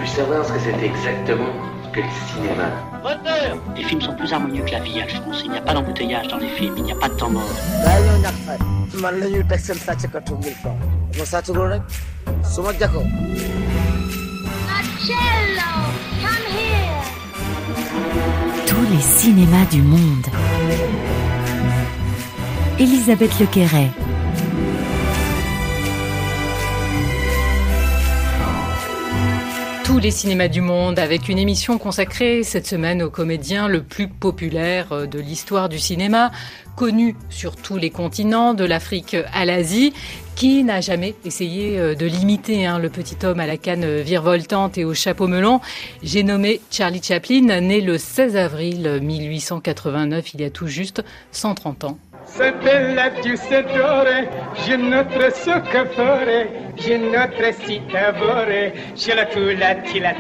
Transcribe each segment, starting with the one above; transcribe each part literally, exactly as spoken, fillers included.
puis savoir ce que c'est exactement que le cinéma? Moteur! Les films sont plus harmonieux que la vie, Alphonse. Il n'y a pas d'embouteillage dans les films, il n'y a pas de temps mort. Tous les cinémas du monde. Elisabeth Lequéret. Tous les cinémas du monde, avec une émission consacrée cette semaine au comédien le plus populaire de l'histoire du cinéma, connu sur tous les continents, de l'Afrique à l'Asie, qui n'a jamais essayé de l'imiter, hein, le petit homme à la canne virevoltante et au chapeau melon. J'ai nommé Charlie Chaplin, né le seize avril mille huit cent quatre-vingt-neuf, il y a tout juste cent trente ans. Se bella giusedore, je notre soccafore, je notre citavore, je la tula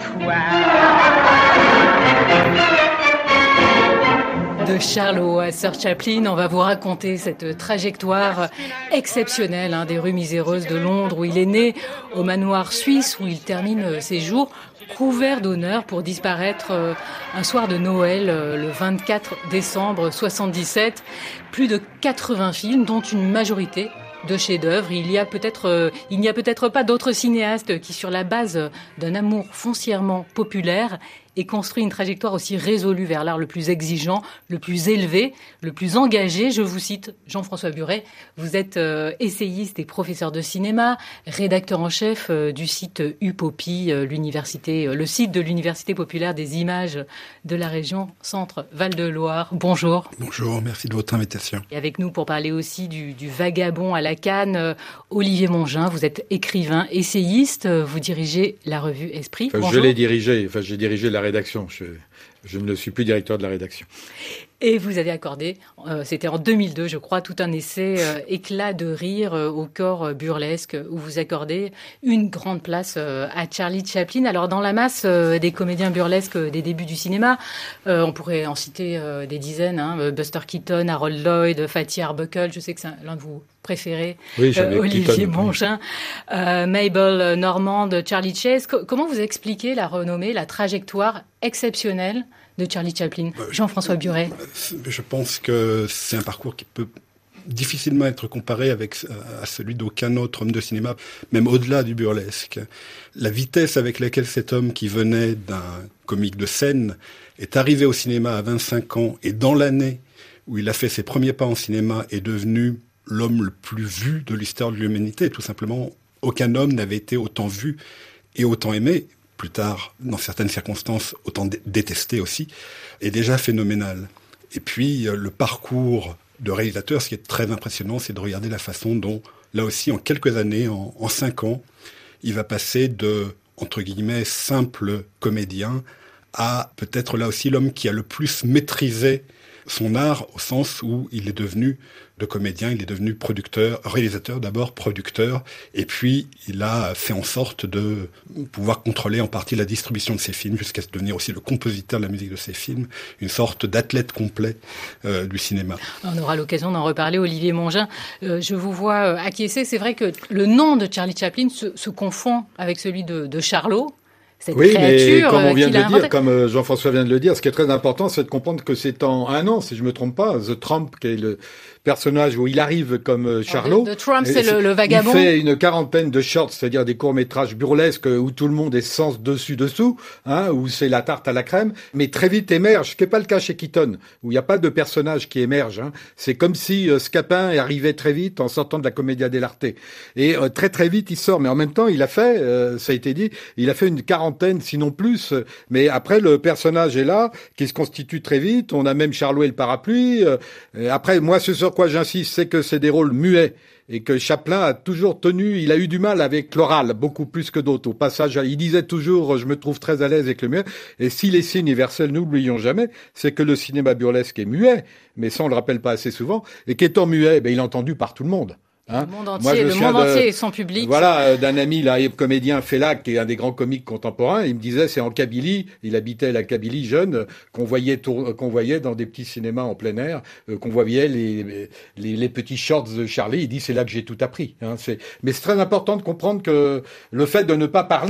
De Charlot à Sir Chaplin, on va vous raconter cette trajectoire exceptionnelle, hein, des rues miséreuses de Londres où il est né, au manoir suisse où il termine ses jours, couvert d'honneur pour disparaître euh, un soir de Noël, euh, le vingt-quatre décembre soixante-dix-sept. Plus de quatre-vingts films, dont une majorité de chefs-d'œuvre. Il y a peut-être, euh, il n'y a peut-être pas d'autres cinéastes qui, sur la base d'un amour foncièrement populaire, aient construit une trajectoire aussi résolue vers l'art le plus exigeant, le plus élevé, le plus engagé. Je vous cite Jean-François Buret. Vous êtes euh, essayiste et professeur de cinéma, rédacteur en chef euh, du site U P O P I, euh, l'université, euh, le site de l'Université populaire des images de la région Centre-Val de Loire. Bonjour. Bonjour, merci de votre invitation. Et avec nous pour parler aussi du, du vagabond à la canne, euh, Olivier Mongin. Vous êtes écrivain, essayiste, euh, vous dirigez la revue Esprit. Enfin, je l'ai dirigé, enfin j'ai dirigé la rédaction. Je, je ne suis plus directeur de la rédaction. Et vous avez accordé, euh, c'était en deux mille deux, je crois, tout un essai euh, éclat de rire euh, au corps euh, burlesque, où vous accordez une grande place euh, à Charlie Chaplin. Alors, dans la masse euh, des comédiens burlesques des débuts du cinéma, euh, on pourrait en citer euh, des dizaines, hein, Buster Keaton, Harold Lloyd, Fatty Arbuckle, je sais que c'est l'un de vos préférés, oui, euh, Olivier Keaton, Mongin, oui. euh, Mabel Normand, Charlie Chase. Co- comment vous expliquez la renommée, la trajectoire exceptionnelle de Charlie Chaplin? Jean-François Buret. Je pense que c'est un parcours qui peut difficilement être comparé avec, à celui d'aucun autre homme de cinéma, même au-delà du burlesque. La vitesse avec laquelle cet homme qui venait d'un comique de scène est arrivé au cinéma à vingt-cinq ans et dans l'année où il a fait ses premiers pas en cinéma est devenu l'homme le plus vu de l'histoire de l'humanité. Tout simplement, aucun homme n'avait été autant vu et autant aimé. Plus tard, dans certaines circonstances, autant dé- détesté aussi, est déjà phénoménal. Et puis, le parcours de réalisateur, ce qui est très impressionnant, c'est de regarder la façon dont, là aussi, en quelques années, en, en cinq ans, il va passer de, entre guillemets, simple comédien à peut-être là aussi l'homme qui a le plus maîtrisé son art, au sens où il est devenu de comédien, il est devenu producteur, réalisateur d'abord, producteur, et puis il a fait en sorte de pouvoir contrôler en partie la distribution de ses films, jusqu'à se devenir aussi le compositeur de la musique de ses films, une sorte d'athlète complet euh, du cinéma. On aura l'occasion d'en reparler, Olivier Mongin. Euh, je vous vois euh, acquiescer. C'est vrai que le nom de Charlie Chaplin se, se confond avec celui de, de Charlot. Cette oui, mais comme on vient de le inventé. dire, comme Jean-François vient de le dire, ce qui est très important, c'est de comprendre que c'est en un an, si je me trompe pas, The Trump, qui est le personnage où il arrive comme Charlot. The Trump, c'est le, le vagabond. Il fait une quarantaine de shorts, c'est-à-dire des courts-métrages burlesques où tout le monde est sens dessus-dessous, hein, où c'est la tarte à la crème, mais très vite émerge, ce qui n'est pas le cas chez Keaton, où il n'y a pas de personnage qui émerge. Hein. C'est comme si euh, Scapin arrivait très vite en sortant de la Commedia dell'arte. Et euh, très très vite, il sort. Mais en même temps, il a fait, euh, ça a été dit, il a fait une quarantaine, sinon plus. Mais après, le personnage est là, qui se constitue très vite. On a même Charlot et le parapluie. Euh, après, moi, ce sur quoi j'insiste, c'est que c'est des rôles muets. Et que Chaplin a toujours tenu, il a eu du mal avec l'oral, beaucoup plus que d'autres. Au passage, il disait toujours, je me trouve très à l'aise avec le muet. Et si les signes universels, n'oublions jamais, c'est que le cinéma burlesque est muet, mais ça on le rappelle pas assez souvent, et qu'étant muet, ben, il est entendu par tout le monde. Hein. Le monde entier, Moi, le monde de, entier et son public. Voilà, euh, d'un ami, là, comédien Fellac, qui est un des grands comiques contemporains, il me disait, c'est en Kabylie, il habitait la Kabylie jeune, euh, qu'on voyait tour, qu'on voyait dans des petits cinémas en plein air, euh, qu'on voyait les, les, les petits shorts de Charlie. Il dit, c'est là que j'ai tout appris. Hein, c'est, mais c'est très important de comprendre que le fait de ne pas parler,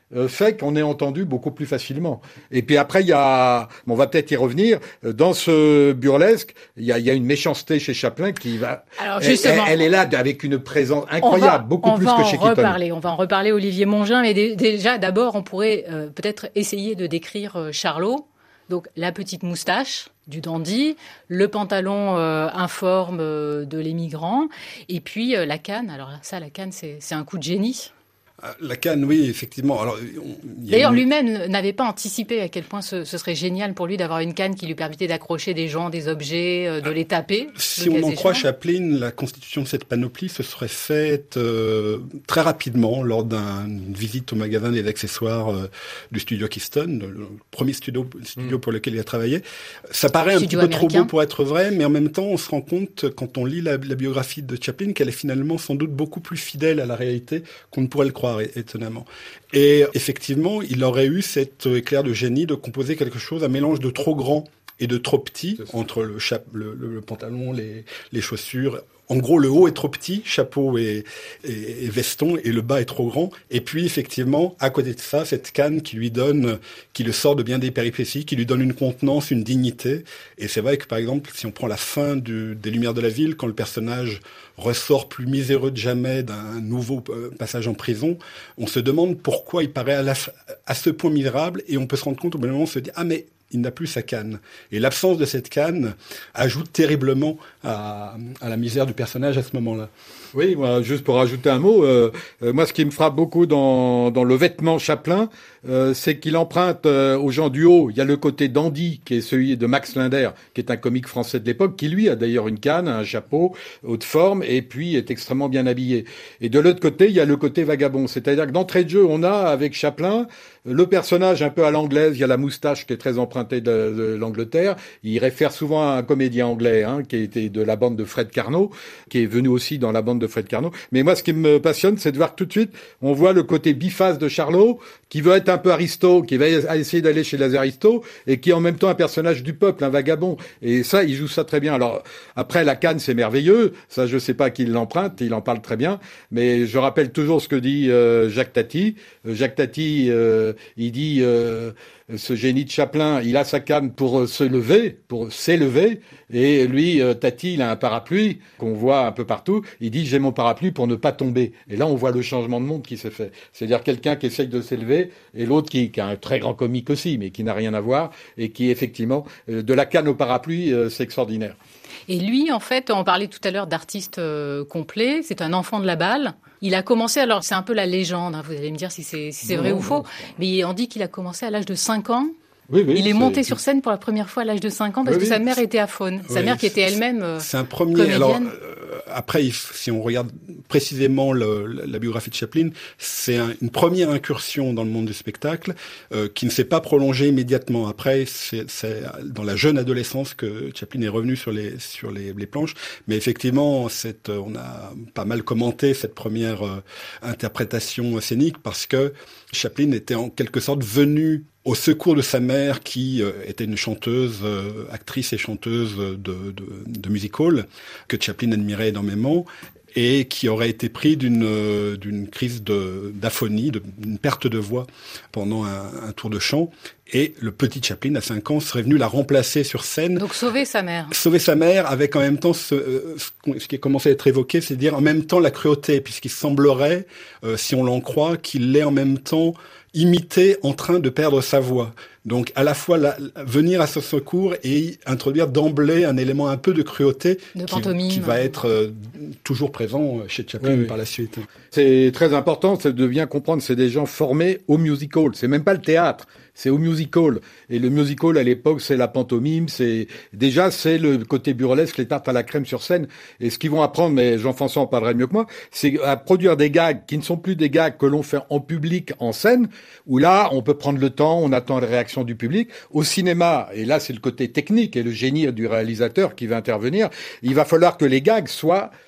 euh, fait qu'on est entendu beaucoup plus facilement. Et puis après, il y a, bon, on va peut-être y revenir, dans ce burlesque, il y a, il y a une méchanceté chez Chaplin qui va... Alors justement, elle, elle est là avec une présence incroyable, va, beaucoup plus que chez Keaton. Reparler, on va en reparler, Olivier Mongin, mais d- déjà, d'abord, on pourrait euh, peut-être essayer de décrire euh, Charlot. Donc la petite moustache du dandy, le pantalon euh, informe euh, de l'émigrant, et puis euh, la canne. Alors ça, la canne, c'est, c'est un coup de génie. La canne, oui, effectivement. Alors, on, D'ailleurs, une... lui-même n'avait pas anticipé à quel point ce, ce serait génial pour lui d'avoir une canne qui lui permettait d'accrocher des gens, des objets, euh, de les taper. Si on en croit Chaplin, la constitution de cette panoplie se serait faite euh, très rapidement lors d'une visite au magasin des accessoires euh, du studio Keystone, le, le premier studio, studio mmh. pour lequel il a travaillé. Ça paraît un petit peu américain. Trop beau pour être vrai, mais en même temps, on se rend compte, quand on lit la, la biographie de Chaplin, qu'elle est finalement sans doute beaucoup plus fidèle à la réalité qu'on ne pourrait le croire. Étonnamment. Et effectivement, il aurait eu cet éclair de génie de composer quelque chose, un mélange de trop grand et de trop petit, entre le, cha- le, le, le pantalon, les, les chaussures. En gros, le haut est trop petit, chapeau et, et, et veston, et le bas est trop grand. Et puis, effectivement, à côté de ça, cette canne qui lui donne, qui le sort de bien des péripéties, qui lui donne une contenance, une dignité. Et c'est vrai que, par exemple, si on prend la fin du, des Lumières de la Ville, quand le personnage ressort plus miséreux de jamais d'un nouveau passage en prison, on se demande pourquoi il paraît à, la, à ce point misérable, et on peut se rendre compte au bout d'un moment, on se dit, ah mais il n'a plus sa canne. Et l'absence de cette canne ajoute terriblement à, à la misère du personnage à ce moment-là. Oui, moi, juste pour rajouter un mot, euh, euh, moi, ce qui me frappe beaucoup dans, dans le vêtement Chaplin, euh, c'est qu'il emprunte euh, aux gens du haut. Il y a le côté dandy, qui est celui de Max Linder, qui est un comique français de l'époque, qui lui a d'ailleurs une canne, un chapeau, haute forme, et puis est extrêmement bien habillé. Et de l'autre côté, il y a le côté vagabond. C'est-à-dire que d'entrée de jeu, on a, avec Chaplin, le personnage un peu à l'anglaise. Il y a la moustache qui est très empruntée de, de l'Angleterre. Il réfère souvent à un comédien anglais, hein, qui était de la bande de Fred Carnot, qui est venu aussi dans la bande de Fred Carnot. Mais moi, ce qui me passionne, c'est de voir que tout de suite, on voit le côté biface de Charlot, qui veut être un peu aristo, qui va essayer d'aller chez les aristos, et qui est en même temps un personnage du peuple, un vagabond. Et ça, il joue ça très bien. Alors, après, la canne, c'est merveilleux. Ça, je sais pas qui l'emprunte, il en parle très bien. Mais je rappelle toujours ce que dit euh, Jacques Tati. Euh, Jacques Tati, euh, il dit... Euh, ce génie de Chaplin, il a sa canne pour se lever, pour s'élever, et lui, euh, Tati, il a un parapluie qu'on voit un peu partout. Il dit, j'ai mon parapluie pour ne pas tomber. Et là, on voit le changement de monde qui s'est fait. C'est-à-dire quelqu'un qui essaye de s'élever, et l'autre qui, qui a un très grand comique aussi, mais qui n'a rien à voir, et qui, effectivement, euh, de la canne au parapluie, euh, c'est extraordinaire. Et lui, en fait, on parlait tout à l'heure d'artiste euh, complet, c'est un enfant de la balle. Il a commencé, alors c'est un peu la légende, hein, vous allez me dire si c'est, si c'est vrai non, ou faux, non. mais on dit qu'il a commencé à l'âge de cinq ans. Oui, oui, il est c'est... monté sur scène pour la première fois à l'âge de cinq ans parce oui, que oui. sa mère était aphone. Sa oui, mère qui était elle-même euh, c'est un premier. Comédienne. Alors euh, après, si on regarde précisément le, la, la biographie de Chaplin, c'est un, une première incursion dans le monde du spectacle euh, qui ne s'est pas prolongée immédiatement. Après, c'est, c'est dans la jeune adolescence que Chaplin est revenu sur les sur les, les planches. Mais effectivement, cette, on a pas mal commenté cette première euh, interprétation scénique parce que Chaplin était en quelque sorte venu au secours de sa mère qui euh, était une chanteuse, euh, actrice et chanteuse de, de, de music hall que Chaplin admirait énormément et qui aurait été pris d'une, euh, d'une crise de, d'aphonie, de, d'une perte de voix pendant un, un tour de chant. Et le petit Chaplin, à cinq ans, serait venu la remplacer sur scène. Donc sauver sa mère. Sauver sa mère avec en même temps ce, ce qui a commencé à être évoqué, c'est dire en même temps la cruauté, puisqu'il semblerait, euh, si on l'en croit, qu'il l'ait en même temps imité en train de perdre sa voix. Donc à la fois la, venir à ce secours et introduire d'emblée un élément un peu de cruauté de qui, qui va être euh, toujours présent chez Chaplin oui, oui. par la suite. C'est très important, c'est de bien comprendre, c'est des gens formés au music hall, c'est même pas le théâtre. C'est au music hall. Et le music hall, à l'époque, c'est la pantomime, c'est, déjà, c'est le côté burlesque, les tartes à la crème sur scène. Et ce qu'ils vont apprendre, mais Jean-François en parlerait mieux que moi, c'est à produire des gags qui ne sont plus des gags que l'on fait en public, en scène, où là, on peut prendre le temps, on attend les réactions du public. Au cinéma, et là, c'est le côté technique et le génie du réalisateur qui va intervenir, il va falloir que les gags soient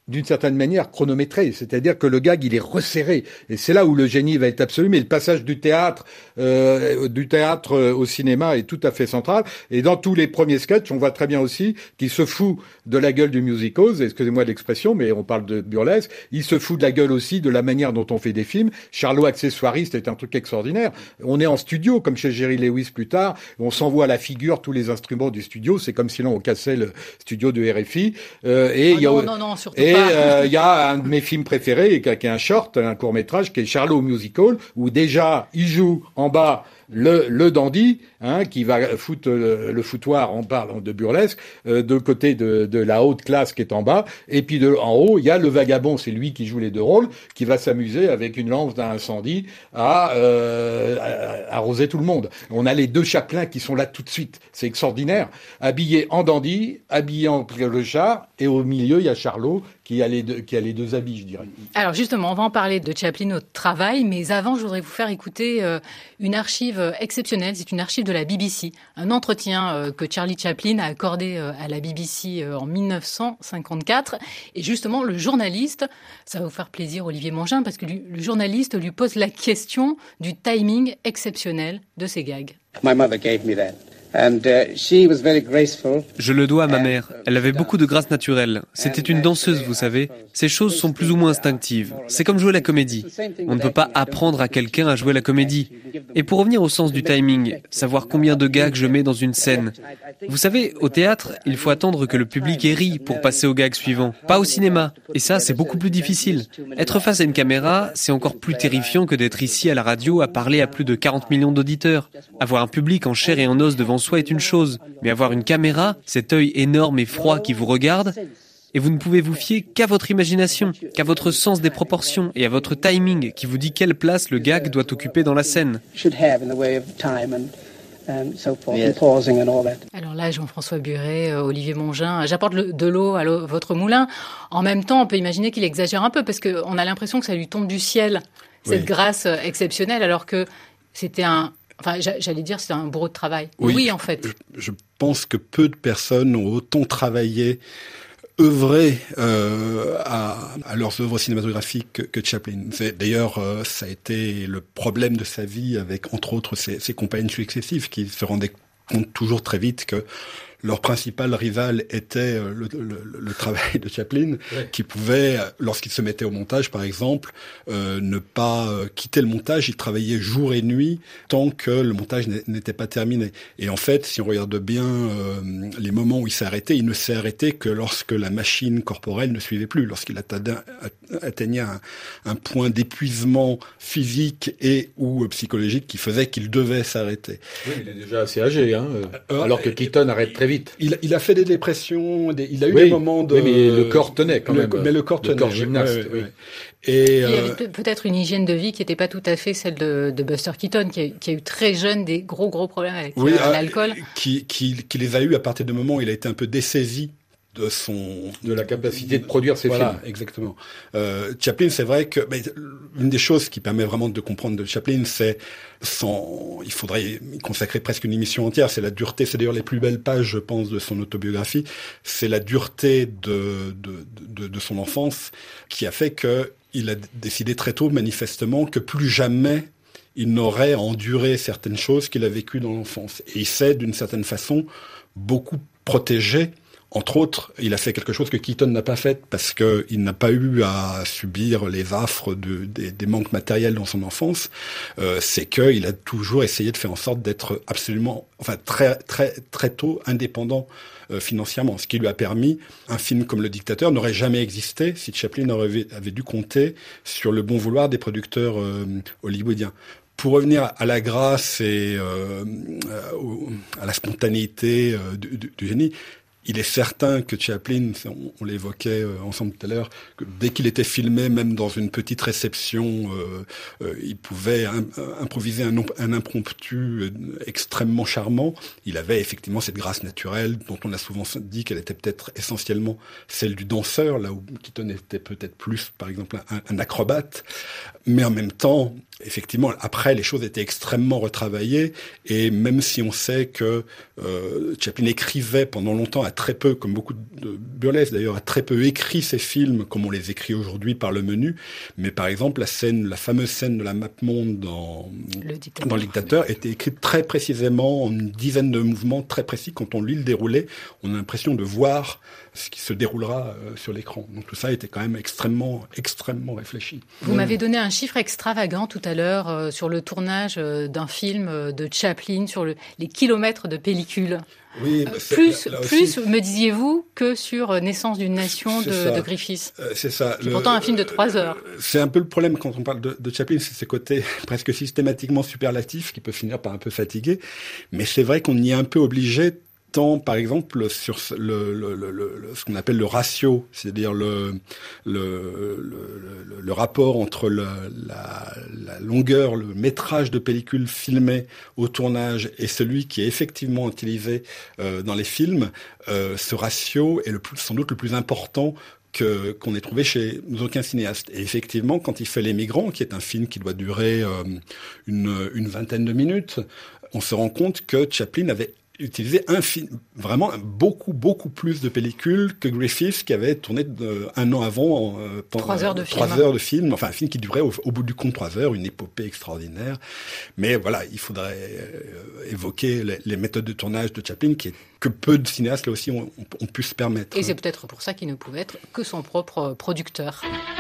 d'une certaine manière chronométré, c'est-à-dire que le gag il est resserré, et c'est là où le génie va être absolu. Mais le passage du théâtre, euh, du théâtre au cinéma est tout à fait central. Et dans tous les premiers sketchs, on voit très bien aussi qu'il se fout de la gueule du musical, excusez-moi de l'expression, mais on parle de burlesque. Il se fout de la gueule aussi de la manière dont on fait des films. Charlot accessoiriste est un truc extraordinaire. On est en studio, comme chez Jerry Lewis plus tard. On s'envoie à la figure tous les instruments du studio. C'est comme si l'on cassait le studio de R F I. Euh, et oh il y a, non, non, non, surtout et pas. il euh, y a un de mes films préférés, qui est un short, un court métrage, qui est Charlot Musical, où déjà il joue en bas le, le dandy, hein, qui va foutre le, le foutoir, on parle de burlesque, euh, de côté de, de la haute classe qui est en bas, et puis de, en haut, il y a le vagabond, c'est lui qui joue les deux rôles, qui va s'amuser avec une lance d'incendie à, euh, à arroser tout le monde. On a les deux chapelains qui sont là tout de suite, c'est extraordinaire, habillés en dandy, habillés en clochard, et au milieu, il y a Charlot, qui a les deux, qui a les deux habits, je dirais. Alors justement, on va en parler de Chaplin au travail, mais avant, je voudrais vous faire écouter euh, une archive exceptionnelle. C'est une archive de la B B C, un entretien euh, que Charlie Chaplin a accordé euh, à la B B C euh, en mille neuf cent cinquante-quatre. Et justement, le journaliste, ça va vous faire plaisir, Olivier Mongin, parce que lui, le journaliste lui pose la question du timing exceptionnel de ses gags. My mother gave me that. And, uh, she was very graceful. Je le dois à ma mère. Elle avait beaucoup de grâce naturelle. C'était une danseuse, vous savez. Ces choses sont plus ou moins instinctives. C'est comme jouer la comédie. On ne peut pas apprendre à quelqu'un à jouer la comédie. Et pour revenir au sens du timing, savoir combien de gags je mets dans une scène. Vous savez, au théâtre, il faut attendre que le public ait ri pour passer au gag suivant. Pas au cinéma. Et ça, c'est beaucoup plus difficile. Être face à une caméra, c'est encore plus terrifiant que d'être ici à la radio à parler à plus de quarante millions d'auditeurs. Avoir un public en chair et en os devant soi est une chose, mais avoir une caméra, cet œil énorme et froid qui vous regarde, et vous ne pouvez vous fier qu'à votre imagination, qu'à votre sens des proportions et à votre timing qui vous dit quelle place le gag doit occuper dans la scène. Alors là, Jean-François Buret, euh, Olivier Mongin, j'apporte le, de l'eau à l'eau, votre moulin. En même temps, on peut imaginer qu'il exagère un peu parce qu'on a l'impression que ça lui tombe du ciel, cette oui. grâce exceptionnelle, alors que c'était un... Enfin, j'allais dire, c'est un bourreau de travail. Oui, oui en fait. Je, je pense que peu de personnes ont autant travaillé, œuvré euh, à, à leurs œuvres cinématographiques que, que Chaplin. C'est, d'ailleurs, euh, ça a été le problème de sa vie avec, entre autres, ses, ses compagnes successives qui se rendaient compte toujours très vite que leur principal rival était le, le, le travail de Chaplin, ouais. qui pouvait, lorsqu'il se mettait au montage, par exemple, euh, ne pas quitter le montage. Il travaillait jour et nuit tant que le montage n'était pas terminé. Et en fait, si on regarde bien euh, les moments où il s'est arrêté, il ne s'est arrêté que lorsque la machine corporelle ne suivait plus, lorsqu'il atteignait un, un point d'épuisement physique et ou psychologique qui faisait qu'il devait s'arrêter. Oui, il est déjà assez âgé, hein, euh, alors que Keaton arrête très vite. Il, il a fait des dépressions, des, il a eu oui, des moments de... Oui, mais le corps tenait quand le, même. Mais le corps tenait. Le corps gymnaste, ouais, oui. Ouais. Et, il y euh... avait peut-être une hygiène de vie qui n'était pas tout à fait celle de, de Buster Keaton, qui a, qui a eu très jeune des gros gros problèmes avec oui, euh, l'alcool. Qui, qui, qui les a eu à partir du moment où il a été un peu dessaisi de son de la capacité de produire ses voilà, films. Exactement. Euh, Chaplin, c'est vrai que mais, une des choses qui permet vraiment de comprendre de Chaplin, c'est son, il faudrait y consacrer presque une émission entière. C'est la dureté. C'est d'ailleurs les plus belles pages, je pense, de son autobiographie. C'est la dureté de de de, de son enfance qui a fait que il a décidé très tôt, manifestement, que plus jamais il n'aurait enduré certaines choses qu'il a vécues dans l'enfance. Et il s'est, d'une certaine façon, beaucoup protégé. Entre autres, il a fait quelque chose que Keaton n'a pas fait parce que il n'a pas eu à subir les affres de, des, des manques matériels dans son enfance. Euh, c'est qu'il a toujours essayé de faire en sorte d'être absolument, enfin très très très tôt indépendant euh, financièrement, ce qui lui a permis. Un film comme Le Dictateur n'aurait jamais existé si Chaplin aurait, avait dû compter sur le bon vouloir des producteurs euh, hollywoodiens. Pour revenir à la grâce et euh, à la spontanéité euh, du, du, du génie. Il est certain que Chaplin, on, on l'évoquait ensemble tout à l'heure, que dès qu'il était filmé, même dans une petite réception, euh, euh, il pouvait im- improviser un, un impromptu extrêmement charmant. Il avait effectivement cette grâce naturelle dont on a souvent dit qu'elle était peut-être essentiellement celle du danseur, là où Keaton était peut-être plus, par exemple, un, un acrobate. Mais en même temps, effectivement, après, les choses étaient extrêmement retravaillées. Et même si on sait que euh, Chaplin écrivait pendant longtemps à très peu, comme beaucoup de burlesques d'ailleurs, a très peu écrit ses films comme on les écrit aujourd'hui par le menu. Mais par exemple, la scène, la fameuse scène de la map-monde dans le dictateur, dans le dictateur était écrite très précisément, en une dizaine de mouvements très précis. Quand on lit le déroulé, on a l'impression de voir ce qui se déroulera euh, sur l'écran. Donc tout ça était quand même extrêmement, extrêmement réfléchi. Vous mmh. m'avez donné un chiffre extravagant tout à l'heure euh, sur le tournage euh, d'un film euh, de Chaplin, sur le, les kilomètres de pellicule. Oui, euh, plus, là, là plus me disiez-vous, que sur euh, Naissance d'une nation de, de Griffith. Euh, c'est ça. C'est le, pourtant un film de trois heures. C'est un peu le problème quand on parle de, de Chaplin, c'est ses côtés presque systématiquement superlatifs qui peuvent finir par un peu fatiguer. Mais c'est vrai qu'on y est un peu obligé. Par exemple, sur le, le, le, le, ce qu'on appelle le ratio, c'est-à-dire le, le, le, le rapport entre le, la, la longueur, le métrage de pellicule filmé au tournage et celui qui est effectivement utilisé euh, dans les films, euh, ce ratio est le plus, sans doute le plus important que, qu'on ait trouvé chez aucun cinéaste. Et effectivement, quand il fait Les Migrants, qui est un film qui doit durer euh, une, une vingtaine de minutes, on se rend compte que Chaplin avait utilisé un film, vraiment beaucoup, beaucoup plus de pellicules que Griffith, qui avait tourné de, un an avant. Euh, trois heures de euh, film. Trois heures de film, enfin un film qui durait au, au bout du compte trois heures, une épopée extraordinaire. Mais voilà, il faudrait euh, évoquer les, les méthodes de tournage de Chaplin, qui est, que peu de cinéastes là aussi ont, ont, ont pu se permettre. Et c'est peut-être pour ça qu'il ne pouvait être que son propre producteur.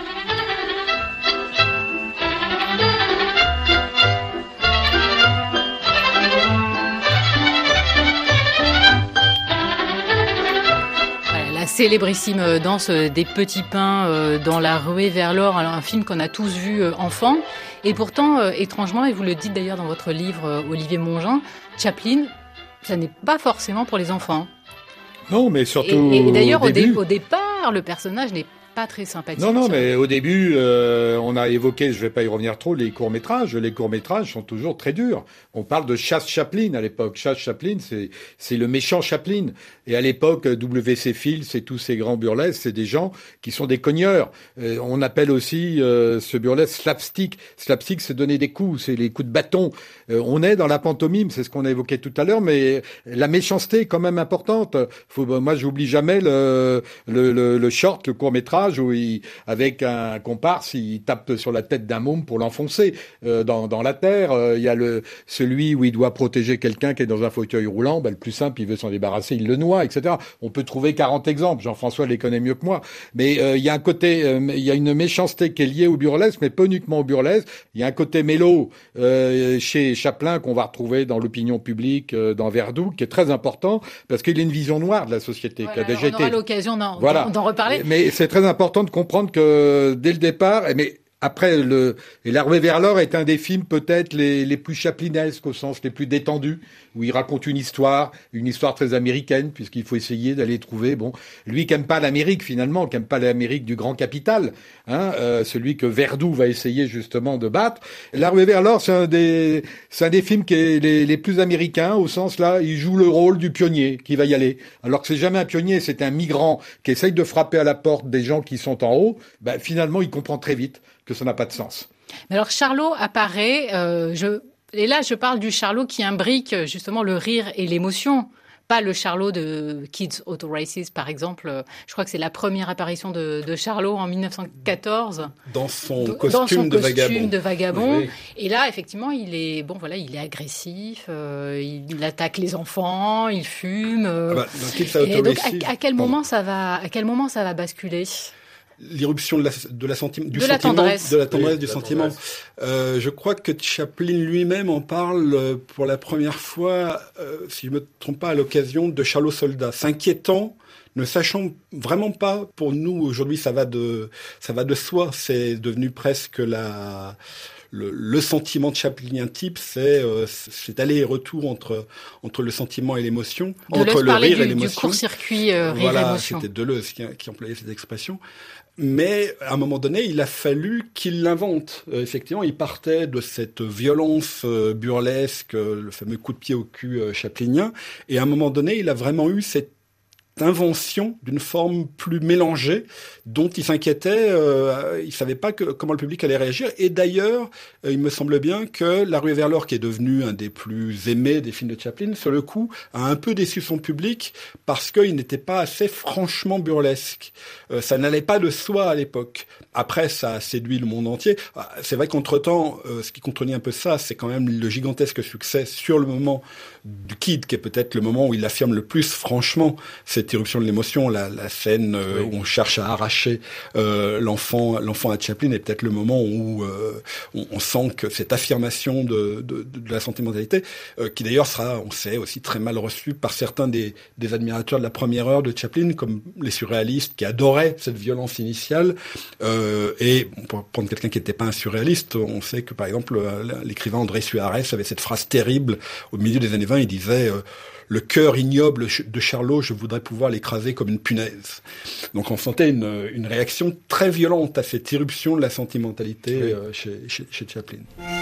Célébrissime danse des petits pains dans la ruée vers l'or, alors un film qu'on a tous vu enfant. Et pourtant, étrangement, et vous le dites d'ailleurs dans votre livre, Olivier Mongin, Chaplin, ça n'est pas forcément pour les enfants. Non, mais surtout et, et d'ailleurs, au, au, début... dé, au départ, le personnage n'est pas très sympathique. Non, non, mais au début, euh, on a évoqué, je vais pas y revenir trop, les courts-métrages. Les courts-métrages sont toujours très durs. On parle de Chasse Chaplin à l'époque. Chasse Chaplin, c'est, c'est le méchant Chaplin. Et à l'époque, W C Fields et tous ces grands burlesques, c'est des gens qui sont des cogneurs. Euh, on appelle aussi euh, ce burlesque slapstick. Slapstick, c'est donner des coups, c'est les coups de bâton. Euh, on est dans la pantomime, c'est ce qu'on a évoqué tout à l'heure, mais la méchanceté est quand même importante. Faut, moi, j'oublie jamais le, le, le, le short, le court-métrage, où il, avec un comparse, il tape sur la tête d'un môme pour l'enfoncer euh, dans, dans la terre. Il euh, y a le celui où il doit protéger quelqu'un qui est dans un fauteuil roulant. Ben, le plus simple, il veut s'en débarrasser, il le noie, et cetera. On peut trouver quarante exemples. Jean-François les connaît mieux que moi. Mais il euh, y a un côté, il euh, y a une méchanceté qui est liée au burlesque, mais pas uniquement au burlesque. Il y a un côté mélo euh, chez Chaplin qu'on va retrouver dans l'opinion publique, euh, dans Verdoux, qui est très important parce qu'il a une vision noire de la société. Voilà, qui a déjà on aura été... l'occasion d'en, voilà. d'en reparler. Mais c'est très important de comprendre que dès le départ, mais après le et La Ruée vers l'or est un des films peut-être les les plus chaplinesques au sens les plus détendus, où il raconte une histoire, une histoire très américaine, puisqu'il faut essayer d'aller trouver bon lui qui aime pas l'Amérique finalement, qui aime pas l'Amérique du grand capital, hein, euh, celui que Verdoux va essayer justement de battre. La Ruée vers l'or, c'est un des c'est un des films qui est les les plus américains au sens là, il joue le rôle du pionnier qui va y aller, alors que c'est jamais un pionnier, c'est un migrant qui essaye de frapper à la porte des gens qui sont en haut. Ben finalement, il comprend très vite que ça n'a pas de sens. Mais alors Charlot apparaît, euh, je, et là je parle du Charlot qui imbrique justement le rire et l'émotion, pas le Charlot de Kids Auto Races par exemple. Je crois que c'est la première apparition de, de Charlot en dix-neuf cent quatorze. Dans son de, costume, dans son de, costume vagabond. de vagabond. Oui, oui. Et là effectivement il est bon voilà il est agressif, euh, il attaque les enfants, il fume. Euh, ah bah, dans Kids Auto et donc Races, à, à quel moment ça va à quel moment ça va basculer? L'irruption de la, de la senti- du de sentiment, la tendresse, de la tendresse oui, du la sentiment. tendresse. Euh, je crois que Chaplin lui-même en parle pour la première fois, euh, si je me trompe pas, à l'occasion de Charlot Soldat, s'inquiétant, ne sachant vraiment pas. Pour nous aujourd'hui, ça va de, ça va de soi. C'est devenu presque la. Le, le sentiment de Chaplinien type, c'est, euh, c'est aller et retour entre entre le sentiment et l'émotion, Deleuze entre le rire du, et l'émotion. Du court-circuit euh, voilà, rire-émotion. C'était Deleuze qui, qui employait cette expression. Mais à un moment donné, il a fallu qu'il l'invente. Euh, effectivement, il partait de cette violence euh, burlesque, euh, le fameux coup de pied au cul euh, chaplinien. Et à un moment donné, il a vraiment eu cette invention d'une forme plus mélangée dont il s'inquiétait, euh, il savait pas que, comment le public allait réagir. Et d'ailleurs, euh, il me semble bien que La Ruée vers l'or, qui est devenu un des plus aimés des films de Chaplin, sur le coup, a un peu déçu son public parce qu'il n'était pas assez franchement burlesque. Euh, ça n'allait pas de soi à l'époque. Après, ça a séduit le monde entier. C'est vrai qu'entre-temps, euh, ce qui contredit un peu ça, c'est quand même le gigantesque succès sur le moment du Kid, qui est peut-être le moment où il affirme le plus franchement cette éruption de l'émotion. La, la scène euh, oui. où on cherche à arracher euh, l'enfant, l'enfant à Chaplin est peut-être le moment où euh, on, on sent que cette affirmation de, de, de la sentimentalité, euh, qui d'ailleurs sera, on sait, aussi très mal reçue par certains des, des admirateurs de la première heure de Chaplin, comme les surréalistes qui adoraient cette violence initiale. Euh, et pour prendre quelqu'un qui n'était pas un surréaliste, on sait que par exemple l'écrivain André Suarez avait cette phrase terrible au milieu des années vingt. Il disait euh, le cœur ignoble de Charlot, je voudrais pouvoir l'écraser comme une punaise. Donc on sentait une, une réaction très violente à cette irruption de la sentimentalité oui. euh, chez, chez, chez Chaplin.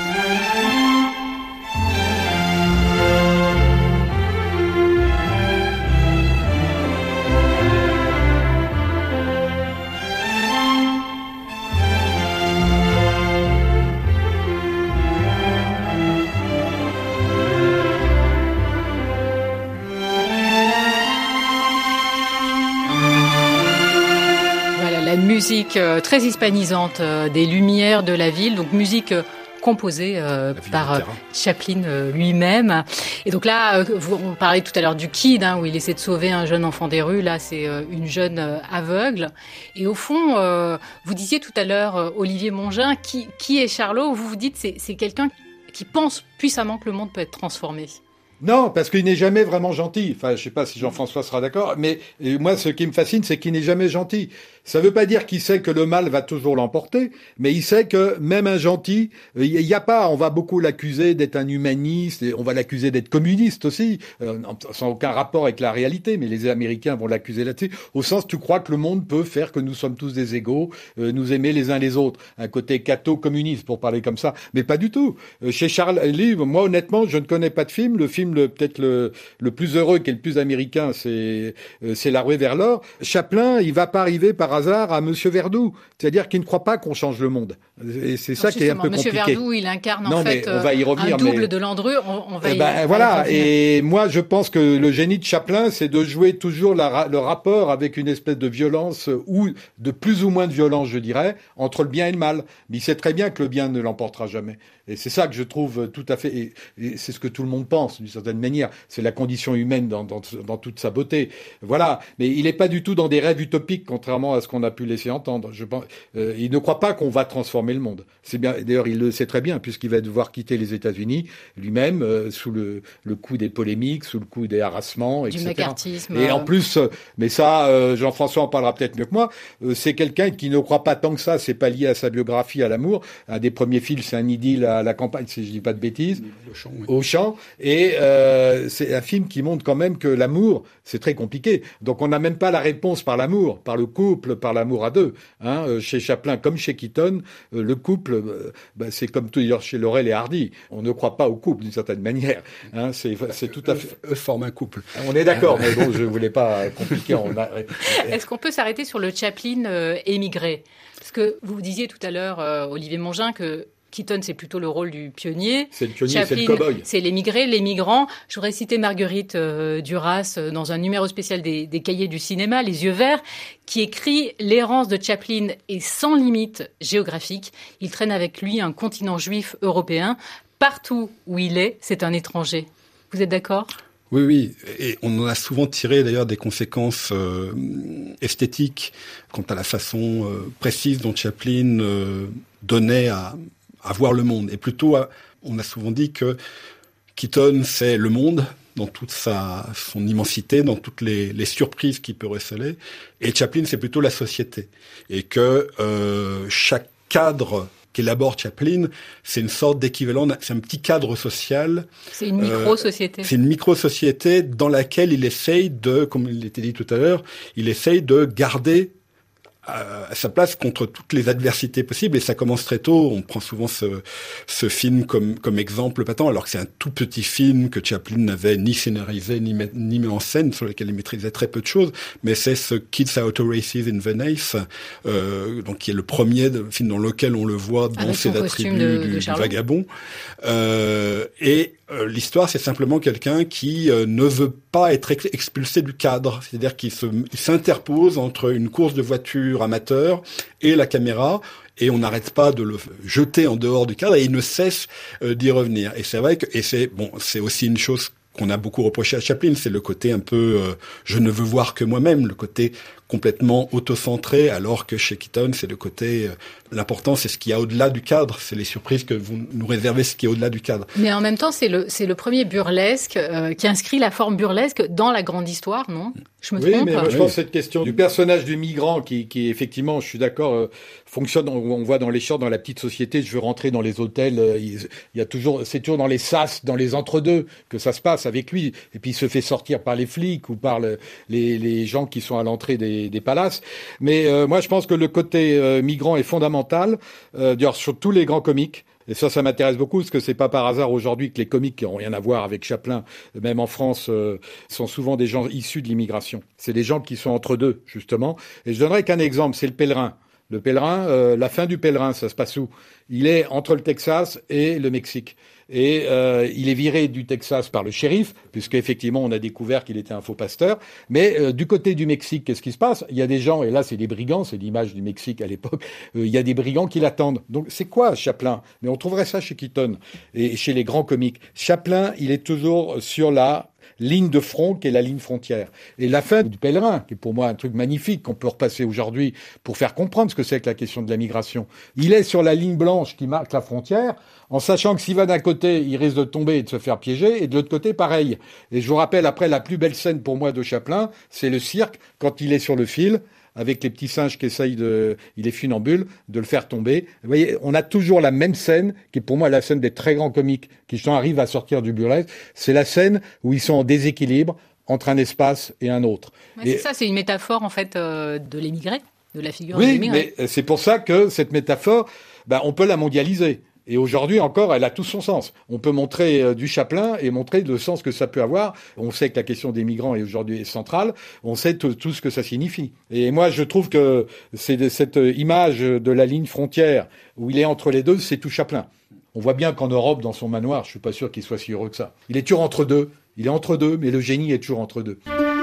Musique euh, très hispanisante euh, des lumières de la ville, donc musique euh, composée euh, par euh, Chaplin euh, lui-même. Et donc là, euh, vous, on parlait tout à l'heure du Kid, hein, où il essaie de sauver un jeune enfant des rues. Là, c'est euh, une jeune euh, aveugle. Et au fond, euh, vous disiez tout à l'heure, euh, Olivier Mongin, qui, qui est Charlot? Vous vous dites, c'est, c'est quelqu'un qui pense puissamment que le monde peut être transformé. Non, parce qu'il n'est jamais vraiment gentil. Enfin, je sais pas si Jean-François sera d'accord, mais moi, ce qui me fascine, c'est qu'il n'est jamais gentil. Ça veut pas dire qu'il sait que le mal va toujours l'emporter, mais il sait que même un gentil, il y a pas, on va beaucoup l'accuser d'être un humaniste, et on va l'accuser d'être communiste aussi, euh, sans aucun rapport avec la réalité, mais les Américains vont l'accuser là-dessus, au sens, tu crois que le monde peut faire que nous sommes tous des égaux, euh, nous aimer les uns les autres, un côté catho-communiste, pour parler comme ça, mais pas du tout. Euh, chez Charles Lee, moi, honnêtement, je ne connais pas de film, le film le, peut-être le, le plus heureux, qui est le plus américain, c'est, euh, c'est La Ruée vers l'or. Chaplin, il va pas arriver par hasard à Monsieur Verdoux, c'est-à-dire qu'il ne croit pas qu'on change le monde. Et c'est ça qui est un peu Monsieur compliqué. Verdoux, il incarne non, en fait on va y revenir, un double mais... de Landru. On, on va eh y, ben, on voilà. va y revenir. Et moi, je pense que le génie de Chaplin, c'est de jouer toujours la, le rapport avec une espèce de violence ou de plus ou moins de violence, je dirais, entre le bien et le mal. Mais il sait très bien que le bien ne l'emportera jamais. Et c'est ça que je trouve tout à fait, et, et c'est ce que tout le monde pense d'une certaine manière. C'est la condition humaine dans, dans, dans toute sa beauté. Voilà. Mais il n'est pas du tout dans des rêves utopiques, contrairement à ce qu'on a pu laisser entendre. Je pense, euh, il ne croit pas qu'on va transformer le monde. C'est bien. D'ailleurs, il le sait très bien puisqu'il va devoir quitter les États-Unis lui-même euh, sous le, le coup des polémiques, sous le coup des harassements, et cetera. Du macartisme. Et en plus, euh, mais ça, euh, Jean-François en parlera peut-être mieux que moi. Euh, c'est quelqu'un qui ne croit pas tant que ça. C'est pas lié à sa biographie, à l'amour. Un des premiers films, c'est un idylle à la campagne, si je dis pas de bêtises, au champ, oui. au champ. Et euh, c'est un film qui montre quand même que l'amour, c'est très compliqué. Donc on n'a même pas la réponse par l'amour, par le couple, par l'amour à deux. Hein, euh, chez Chaplin comme chez Keaton, euh, le couple, euh, bah, c'est comme tout d'ailleurs chez Laurel et Hardy. On ne croit pas au couple d'une certaine manière. Hein, c'est, c'est tout à fait. Eux forment un couple. On est d'accord, mais bon, je voulais pas compliquer. On a... Est-ce qu'on peut s'arrêter sur le Chaplin euh, émigré? Parce que vous disiez tout à l'heure, euh, Olivier Mongin, que Keaton, c'est plutôt le rôle du pionnier. C'est le pionnier, Chaplin, c'est le cow-boy. C'est l'émigré, les migrants. Je voudrais citer Marguerite euh, Duras euh, dans un numéro spécial des, des Cahiers du cinéma, Les Yeux verts, qui écrit « L'errance de Chaplin est sans limite géographique. Il traîne avec lui un continent juif européen. Partout où il est, c'est un étranger. » Vous êtes d'accord ? Oui, oui, et on en a souvent tiré d'ailleurs des conséquences euh, esthétiques quant à la façon euh, précise dont Chaplin euh, donnait à, à voir le monde. Et plutôt, à, on a souvent dit que Keaton, c'est le monde dans toute sa son immensité, dans toutes les, les surprises qu'il peut receler, et Chaplin, c'est plutôt la société. Et que euh, chaque cadre qu'élabore Chaplin, c'est une sorte d'équivalent, c'est un petit cadre social. C'est une micro-société. Euh, c'est une micro-société dans laquelle il essaye de, comme il était dit tout à l'heure, il essaye de garder à, à sa place contre toutes les adversités possibles, et ça commence très tôt. On prend souvent ce, ce film comme, comme exemple patent, alors que c'est un tout petit film que Chaplin n'avait ni scénarisé, ni, met, ni mis en scène, sur lequel il maîtrisait très peu de choses, mais c'est ce Kids Auto Races in Venice, euh, donc qui est le premier de, film dans lequel on le voit dans avec ses attributs de, du, de du vagabond. Euh, et euh, l'histoire, c'est simplement quelqu'un qui euh, ne veut pas être ex- expulsé du cadre, c'est-à-dire qu'il se, il s'interpose entre une course de voiture amateur et la caméra, et on n'arrête pas de le jeter en dehors du cadre, et il ne cesse euh, d'y revenir. Et c'est vrai que, et c'est bon, c'est aussi une chose qu'on a beaucoup reproché à Chaplin, c'est le côté un peu euh, je ne veux voir que moi-même, le côté complètement autocentré, alors que chez Keaton, c'est le côté... Euh, l'important, c'est ce qu'il y a au-delà du cadre, c'est les surprises que vous nous réservez, ce qui est au-delà du cadre. Mais en même temps, c'est le, c'est le premier burlesque euh, qui inscrit la forme burlesque dans la grande histoire, non ? Je me oui, trompe ? mais moi, je oui. pense que cette question du personnage du migrant qui, qui effectivement, je suis d'accord, euh, fonctionne, on, on voit dans les shorts, dans la petite société, je veux rentrer dans les hôtels, euh, il, il y a toujours, c'est toujours dans les sas, dans les entre-deux que ça se passe avec lui, et puis il se fait sortir par les flics ou par le, les, les gens qui sont à l'entrée des, des palaces. Mais euh, moi, je pense que le côté euh, migrant est fondamental, euh, d'ailleurs, sur tous les grands comiques. Et ça, ça m'intéresse beaucoup, parce que c'est pas par hasard aujourd'hui que les comiques qui n'ont rien à voir avec Chaplin, même en France, euh, sont souvent des gens issus de l'immigration. C'est des gens qui sont entre deux, justement. Et je donnerai qu'un exemple, c'est le Pèlerin. Le Pèlerin, euh, la fin du Pèlerin, ça se passe où ? Il est entre le Texas et le Mexique. Et euh, il est viré du Texas par le shérif, puisqu'effectivement on a découvert qu'il était un faux pasteur. Mais euh, du côté du Mexique, qu'est-ce qui se passe ? Il y a des gens, et là c'est des brigands, c'est l'image du Mexique à l'époque, euh, il y a des brigands qui l'attendent. Donc c'est quoi Chaplin ? Mais on trouverait ça chez Keaton et chez les grands comiques. Chaplin, il est toujours sur la ligne de front qui est la ligne frontière. Et la fin du Pèlerin, qui est pour moi un truc magnifique qu'on peut repasser aujourd'hui pour faire comprendre ce que c'est que la question de la migration. Il est sur la ligne blanche qui marque la frontière, en sachant que s'il va d'un côté, il risque de tomber et de se faire piéger, et de l'autre côté, pareil. Et je vous rappelle, après, la plus belle scène pour moi de Chaplin, c'est le cirque, quand il est sur le fil, avec les petits singes qui essayent de, il est funambule, de le faire tomber. Vous voyez, on a toujours la même scène, qui est pour moi la scène des très grands comiques, qui arrivent à sortir du burlesque. C'est la scène où ils sont en déséquilibre entre un espace et un autre. Ouais, c'est ça, c'est une métaphore, en fait, euh, de l'émigré, de la figure oui, de l'émigré. Mais c'est pour ça que cette métaphore, ben, on peut la mondialiser. Et aujourd'hui encore, elle a tout son sens. On peut montrer euh, du Chaplin et montrer le sens que ça peut avoir. On sait que la question des migrants est aujourd'hui centrale. On sait tout, tout ce que ça signifie. Et moi, je trouve que c'est de, cette image de la ligne frontière où il est entre les deux, c'est tout Chaplin. On voit bien qu'en Europe, dans son manoir, je suis pas sûr qu'il soit si heureux que ça. Il est toujours entre deux. Il est entre deux, mais le génie est toujours entre deux.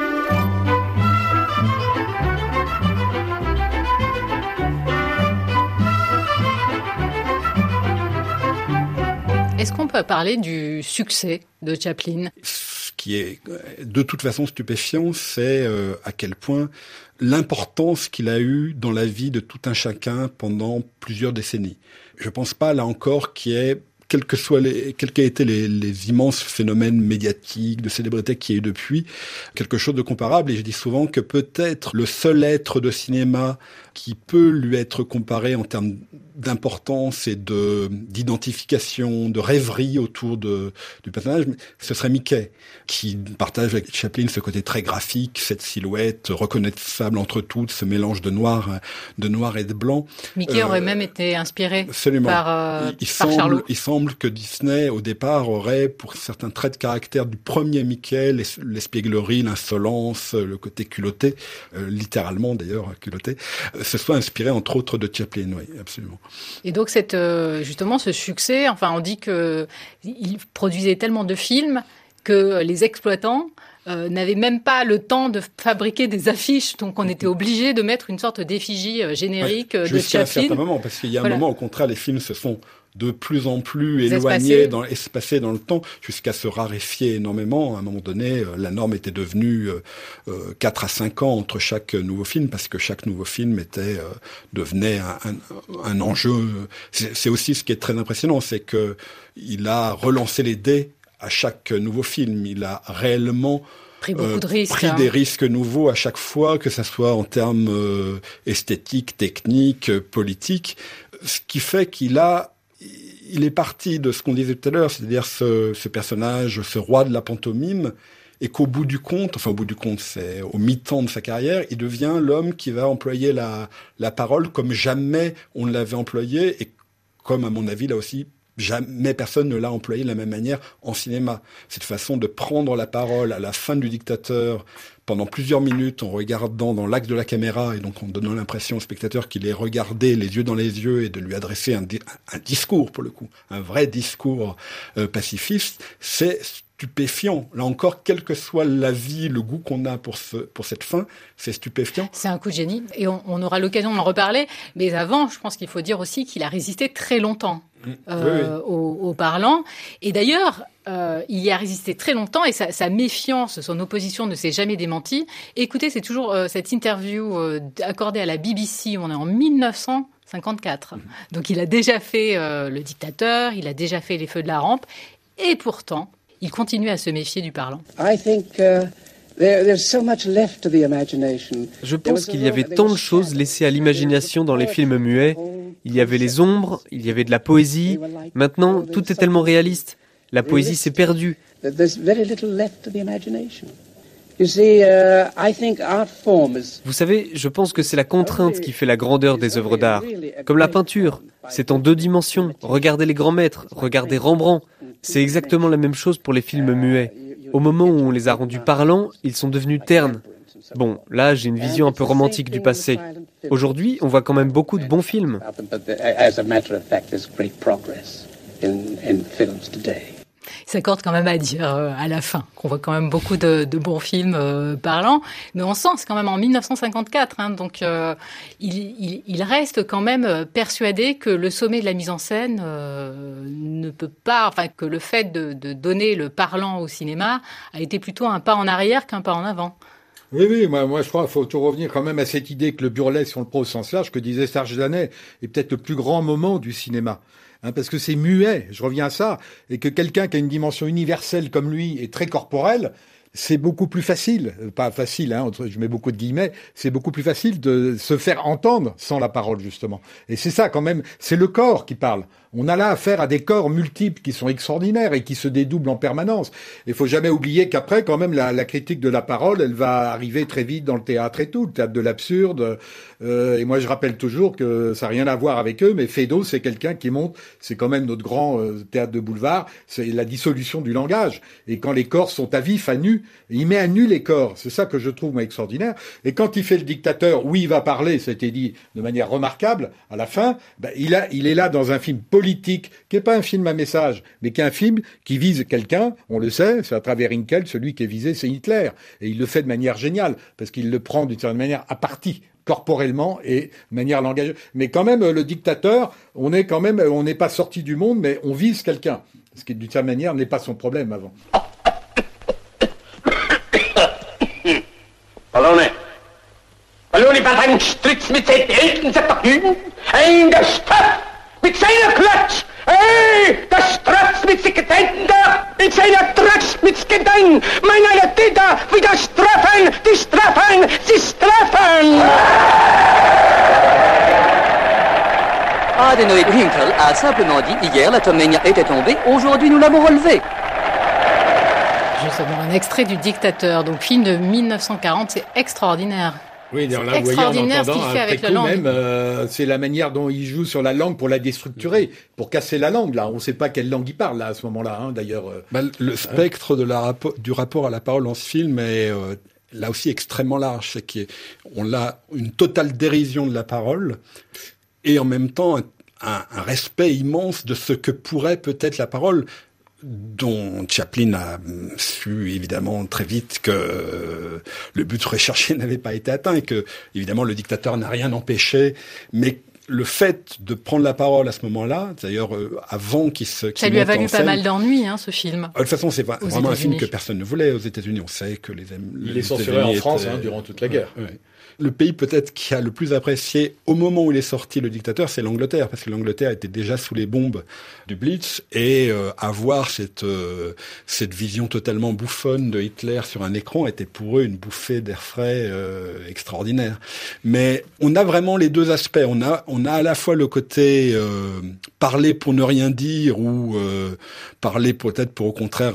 Est-ce qu'on peut parler du succès de Chaplin ? Ce qui est de toute façon stupéfiant, c'est euh, à quel point l'importance qu'il a eue dans la vie de tout un chacun pendant plusieurs décennies. Je pense pas, là encore, qu'il y ait, quels que soient les, quels qu'aient été les, les immenses phénomènes médiatiques, de célébrité qu'il y a eu depuis, quelque chose de comparable. Et je dis souvent que peut-être le seul être de cinéma qui peut lui être comparé en termes d'importance et de d'identification, de rêverie autour de du personnage, ce serait Mickey, qui partage avec Chaplin ce côté très graphique, cette silhouette reconnaissable entre toutes, ce mélange de noir, de noir et de blanc. Mickey euh, aurait même été inspiré absolument. par, euh, il, il par semble, Charlot. Il semble que Disney, au départ, aurait, pour certains traits de caractère du premier Mickey, l'es- l'espièglerie, l'insolence, le côté culotté, euh, littéralement d'ailleurs culotté, euh, se soit inspiré entre autres de Chaplin, oui, absolument. Et donc cette, euh, justement ce succès, enfin on dit que il produisait tellement de films que les exploitants euh, n'avaient même pas le temps de fabriquer des affiches, donc on était obligé de mettre une sorte d'effigie euh, générique ouais, de jusqu'à Chaplin. un certain moment, parce qu'il y a un voilà. moment, au contraire, les films se sont de plus en plus Espacés. éloignés, dans, espacés dans le temps, jusqu'à se raréfier énormément. À un moment donné, euh, la norme était devenue euh, euh, quatre à cinq ans entre chaque nouveau film, parce que chaque nouveau film était euh, devenait un, un, un enjeu. C'est, c'est aussi ce qui est très impressionnant, c'est que il a relancé les dés à chaque nouveau film. Il a réellement pris beaucoup euh, de risques, pris hein. des risques nouveaux à chaque fois, que ça soit en termes euh, esthétiques, techniques, euh, politiques, ce qui fait qu'il a il est parti de ce qu'on disait tout à l'heure, c'est-à-dire ce, ce personnage, ce roi de la pantomime, et qu'au bout du compte, enfin au bout du compte, c'est au mi-temps de sa carrière, il devient l'homme qui va employer la, la parole comme jamais on l'avait employé, et comme, à mon avis, là aussi, jamais personne ne l'a employé de la même manière en cinéma. Cette façon de prendre la parole à la fin du Dictateur pendant plusieurs minutes en regardant dans l'axe de la caméra et donc en donnant l'impression au spectateur qu'il est regardé les yeux dans les yeux et de lui adresser un, di- un discours, pour le coup, un vrai discours euh, pacifiste, c'est stupéfiant. Là encore, quel que soit l'avis, le goût qu'on a pour ce, pour cette fin, c'est stupéfiant. C'est un coup de génie et on, on aura l'occasion d'en reparler. Mais avant, je pense qu'il faut dire aussi qu'il a résisté très longtemps euh, oui, oui. Au, au parlant. Et d'ailleurs, euh, il y a résisté très longtemps et sa, sa méfiance, son opposition ne s'est jamais démentie. Écoutez, c'est toujours euh, cette interview euh, accordée à la B B C. On est en mille neuf cent cinquante-quatre. Mmh. Donc il a déjà fait euh, le Dictateur, il a déjà fait les Feux de la Rampe. Et pourtant, il continue à se méfier du parlant. I think, uh, there, there's so much left to the imagination. Je pense qu'il y avait tant de choses laissées à l'imagination dans les films muets. Il y avait les ombres, il y avait de la poésie. Maintenant, tout est tellement réaliste. La poésie s'est perdue. There's very little left to the imagination. You see, uh, I think art forms. Vous savez, je pense que c'est la contrainte qui fait la grandeur des œuvres d'art. Comme la peinture, c'est en deux dimensions. Regardez les grands maîtres, regardez Rembrandt. C'est exactement la même chose pour les films muets. Au moment où on les a rendus parlants, ils sont devenus ternes. Bon, là, j'ai une vision un peu romantique du passé. Aujourd'hui, on voit quand même beaucoup de bons films. Il s'accorde quand même à dire euh, à la fin qu'on voit quand même beaucoup de, de bons films euh, parlants, mais on sent c'est quand même en mille neuf cent cinquante-quatre, hein, donc euh, il, il, il reste quand même persuadé que le sommet de la mise en scène euh, ne peut pas, enfin que le fait de, de donner le parlant au cinéma a été plutôt un pas en arrière qu'un pas en avant. Oui, oui, moi, moi je crois qu'il faut toujours revenir quand même à cette idée que le burlesque, si on le prend au sens large, que disait Serge Danet, est peut-être le plus grand moment du cinéma. Hein, parce que c'est muet, je reviens à ça, et que quelqu'un qui a une dimension universelle comme lui est très corporel, c'est beaucoup plus facile, pas facile, hein, je mets beaucoup de guillemets, c'est beaucoup plus facile de se faire entendre sans la parole, justement. Et c'est ça quand même, c'est le corps qui parle. On a là affaire à des corps multiples qui sont extraordinaires et qui se dédoublent en permanence. Il faut jamais oublier qu'après, quand même, la, la critique de la parole, elle va arriver très vite dans le théâtre et tout, le théâtre de l'absurde. Euh, et moi, je rappelle toujours que ça n'a rien à voir avec eux, mais Feydeau, c'est quelqu'un qui montre, c'est quand même notre grand euh, théâtre de boulevard, c'est la dissolution du langage. Et quand les corps sont à vif, à nu, il met à nu les corps. C'est ça que je trouve, moi, extraordinaire. Et quand il fait le Dictateur, où il va parler, ça a été dit de manière remarquable, à la fin, ben, il, a, il est là dans un film politique, qui n'est pas un film à message, mais qui est un film qui vise quelqu'un, on le sait, c'est à travers Hinkel, celui qui est visé, c'est Hitler. Et il le fait de manière géniale, parce qu'il le prend d'une certaine manière à partie, corporellement et de manière langageuse. Mais quand même, le Dictateur, on est quand même, on n'est pas sorti du monde, mais on vise quelqu'un. Ce qui, d'une certaine manière, n'est pas son problème avant. Ballone. Ballone war ein Stritz mit seinen Eltern zu vergnügen. Ein Gestrafft mit seiner Klatsch. Hey, das Strafft mit sich Gedenken da. In seiner Tratsch mit Gedenken. Mein einer Täter wieder straffen. Die straffen, sie straffen. Adenoid Hinkel a simplement dit hier la Tomenia était tombée, aujourd'hui nous l'avons relevée. Justement, un extrait du Dictateur, donc film de mille neuf cent quarante, c'est extraordinaire. Oui, là, c'est extraordinaire ce qu'il fait avec la langue. Même, euh, c'est la manière dont il joue sur la langue pour la déstructurer, pour casser la langue. Là, on ne sait pas quelle langue il parle là à ce moment-là. Hein, d'ailleurs, euh, bah, le spectre de la rappo- du rapport à la parole dans ce film est euh, là aussi extrêmement large. C'est qu'on a une totale dérision de la parole et en même temps un, un, un respect immense de ce que pourrait peut-être la parole, dont Chaplin a su évidemment très vite que le but recherché n'avait pas été atteint et que évidemment le Dictateur n'a rien empêché, mais le fait de prendre la parole à ce moment-là, d'ailleurs euh, avant qu'il se qu'il ça lui a valu pas mal d'ennuis, hein, ce film. De toute façon, c'est vraiment un film que personne ne voulait aux États-Unis. On sait que les il est censuré en France étaient... hein, durant toute la guerre. Ouais, ouais. Le pays peut-être qui a le plus apprécié au moment où il est sorti le Dictateur, c'est l'Angleterre, parce que l'Angleterre était déjà sous les bombes du Blitz, et euh, avoir cette euh, cette vision totalement bouffonne de Hitler sur un écran était pour eux une bouffée d'air frais euh, extraordinaire. Mais on a vraiment les deux aspects. On a on a à la fois le côté euh, parler pour ne rien dire ou euh, parler peut-être pour au contraire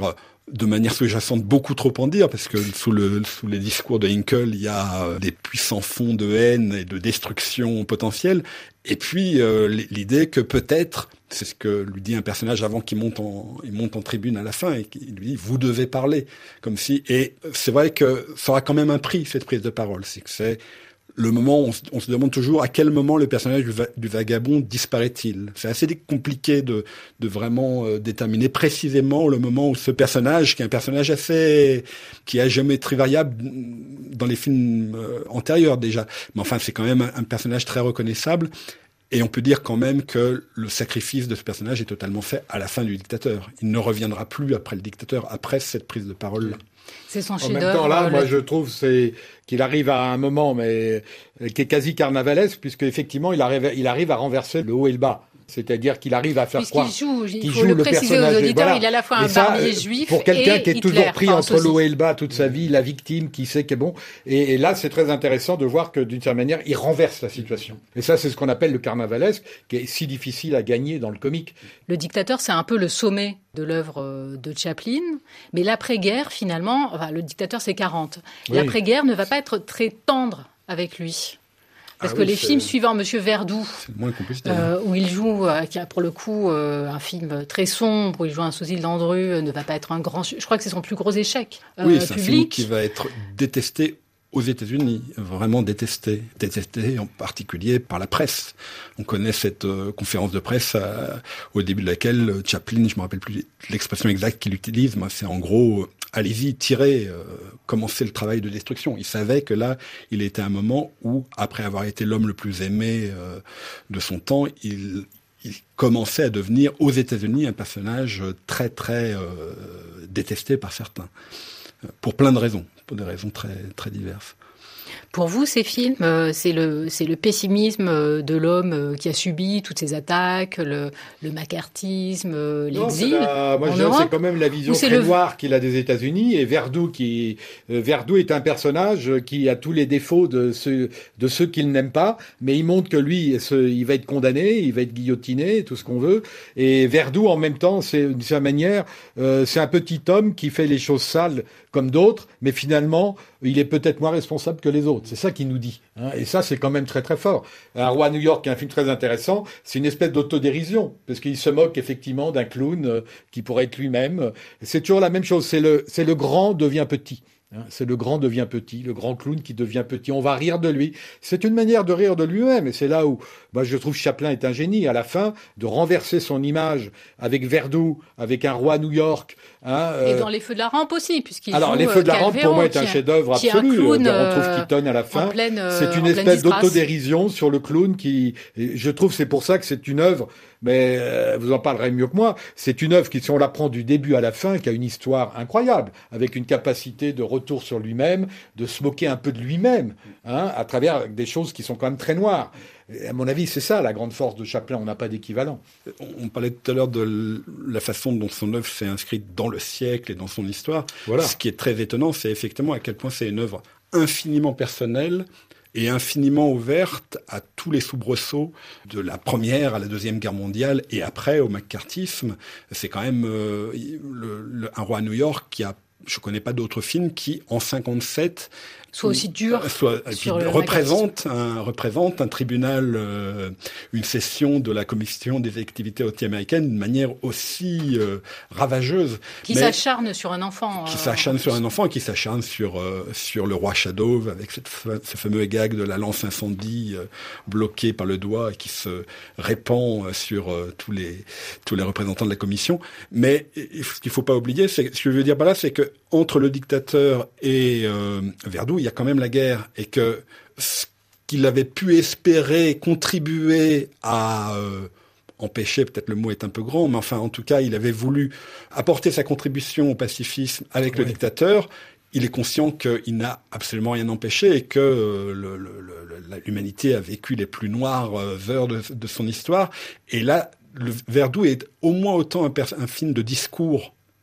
de manière sous-jacente, beaucoup trop en dire, parce que sous le sous les discours de Hinkle, il y a des puissants fonds de haine et de destruction potentielle. Et puis euh, l'idée que peut-être, c'est ce que lui dit un personnage avant qu'il monte en il monte en tribune à la fin, et il lui dit vous devez parler, comme si. Et c'est vrai que ça aura quand même un prix, cette prise de parole. C'est que c'est le moment où on se, on se demande toujours à quel moment le personnage du, va, du vagabond disparaît-il. C'est assez compliqué de, de vraiment euh, déterminer précisément le moment où ce personnage, qui est un personnage assez, qui a géométrie variable dans les films euh, antérieurs déjà, mais enfin c'est quand même un, un personnage très reconnaissable. Et on peut dire quand même que le sacrifice de ce personnage est totalement fait à la fin du dictateur. Il ne reviendra plus après le dictateur, après cette prise de parole-là. C'est son en chef-d'œuvre. En même temps, là, le... moi, je trouve c'est qu'il arrive à un moment, mais qui est quasi carnavalesque, puisque effectivement, il arrive, il arrive à renverser le haut et le bas. C'est-à-dire qu'il arrive à faire croire qu'il joue, il qu'il faut joue le, le préciser aux auditeurs, voilà. il est à la fois un ça, barbier juif pour quelqu'un et qui est Hitler, toujours pris enfin, entre le haut aussi. et le bas toute sa vie, la victime qui sait qu'est bon. Et, et là, c'est très intéressant de voir que d'une certaine manière, il renverse la situation. Et ça, c'est ce qu'on appelle le carnavalesque, qui est si difficile à gagner dans le comique. Le dictateur, c'est un peu le sommet de l'œuvre de Chaplin, mais l'après-guerre, finalement, enfin, le dictateur, c'est quarante. Oui. L'après-guerre ne va pas être très tendre avec lui. Parce ah que oui, les c'est... films suivants, Monsieur Verdoux, euh, où il joue, euh, qui a pour le coup euh, un film très sombre, où il joue un sosie de Landru, euh, ne va pas être un grand... Je crois que c'est son plus gros échec euh, oui, c'est public. Un film qui va être détesté aux États-Unis, vraiment détesté, détesté en particulier par la presse. On connaît cette euh, conférence de presse euh, au début de laquelle euh, Chaplin, je me rappelle plus l'expression exacte qu'il utilise, mais c'est en gros euh, allez-y, tirez, euh, commencez le travail de destruction. Il savait que là, il était à un moment où, après avoir été l'homme le plus aimé euh, de son temps, il il commençait à devenir aux États-Unis un personnage très très euh, détesté par certains, pour plein de raisons. Pour des raisons très très diverses. Pour vous, ces films, euh, c'est le c'est le pessimisme de l'homme euh, qui a subi toutes ces attaques, le, le macartisme, euh, l'exil. Non, c'est la, moi, en je Europe, c'est quand même la vision très le... noire qu'il a des États-Unis. Et Verdoux, qui euh, Verdoux est un personnage qui a tous les défauts de ceux de ceux qu'il n'aime pas, mais il montre que lui, ce, il va être condamné, il va être guillotiné, tout ce qu'on veut. Et Verdoux, en même temps, c'est de sa manière, euh, c'est un petit homme qui fait les choses sales comme d'autres, mais finalement, il est peut-être moins responsable que les autres. C'est ça qu'il nous dit. Hein. Et ça, c'est quand même très très fort. Un roi à New York, qui est un film très intéressant, c'est une espèce d'autodérision, parce qu'il se moque effectivement d'un clown euh, qui pourrait être lui-même. C'est toujours la même chose. C'est le, c'est le grand devient petit. C'est le grand devient petit, le grand clown qui devient petit. On va rire de lui. C'est une manière de rire de lui-même. Et c'est là où, bah, je trouve Chaplin est un génie. À la fin, de renverser son image avec Verdoux, avec un roi à New York. Hein, euh... Et dans Les Feux de la Rampe aussi, puisqu'il Alors, joue Les Feux de la Calvéon, Rampe, pour moi, est un chef-d'œuvre absolu. Un clown, on retrouve Keaton à la fin. Pleine, euh, c'est une espèce d'autodérision sur le clown qui, je trouve, c'est pour ça que c'est une œuvre. Mais euh, vous en parlerez mieux que moi. C'est une œuvre qui, si on la prend du début à la fin, qui a une histoire incroyable, avec une capacité de retour sur lui-même, de se moquer un peu de lui-même, hein, à travers des choses qui sont quand même très noires. Et à mon avis, c'est ça la grande force de Chaplin. On n'a pas d'équivalent. On parlait tout à l'heure de la façon dont son œuvre s'est inscrite dans le siècle et dans son histoire. Voilà. Ce qui est très étonnant, c'est effectivement à quel point c'est une œuvre infiniment personnelle et infiniment ouverte à tous les soubresauts de la Première à la Deuxième Guerre mondiale et après au macartisme. C'est quand même euh, le, le, un roi à New York qui a, je connais pas d'autres films qui, en cinquante-sept, soit aussi dur, soit, sur le représente un, représente un tribunal, euh, une session de la commission des activités anti-américaines d'une manière aussi euh, ravageuse. Qui mais, s'acharne sur un enfant. Qui euh, s'acharne sur un enfant, qui s'acharne sur euh, sur le roi Shadow avec cette, ce fameux gag de la lance incendie euh, bloquée par le doigt et qui se répand euh, sur euh, tous les tous les représentants de la commission. Mais ce qu'il faut pas oublier, c'est ce que je veux dire par là, c'est que entre le dictateur et euh, Verdoux, il y a quand même la guerre, et que ce qu'il avait pu espérer contribuer à euh, empêcher, peut-être le mot est un peu grand, mais enfin en tout cas il avait voulu apporter sa contribution au pacifisme avec ouais. le dictateur. Il est conscient qu'il n'a absolument rien empêché et que euh, le, le, le, l'humanité a vécu les plus noires euh, heures de, de son histoire. Et là, le Verdoux est au moins autant un, pers- un film de discours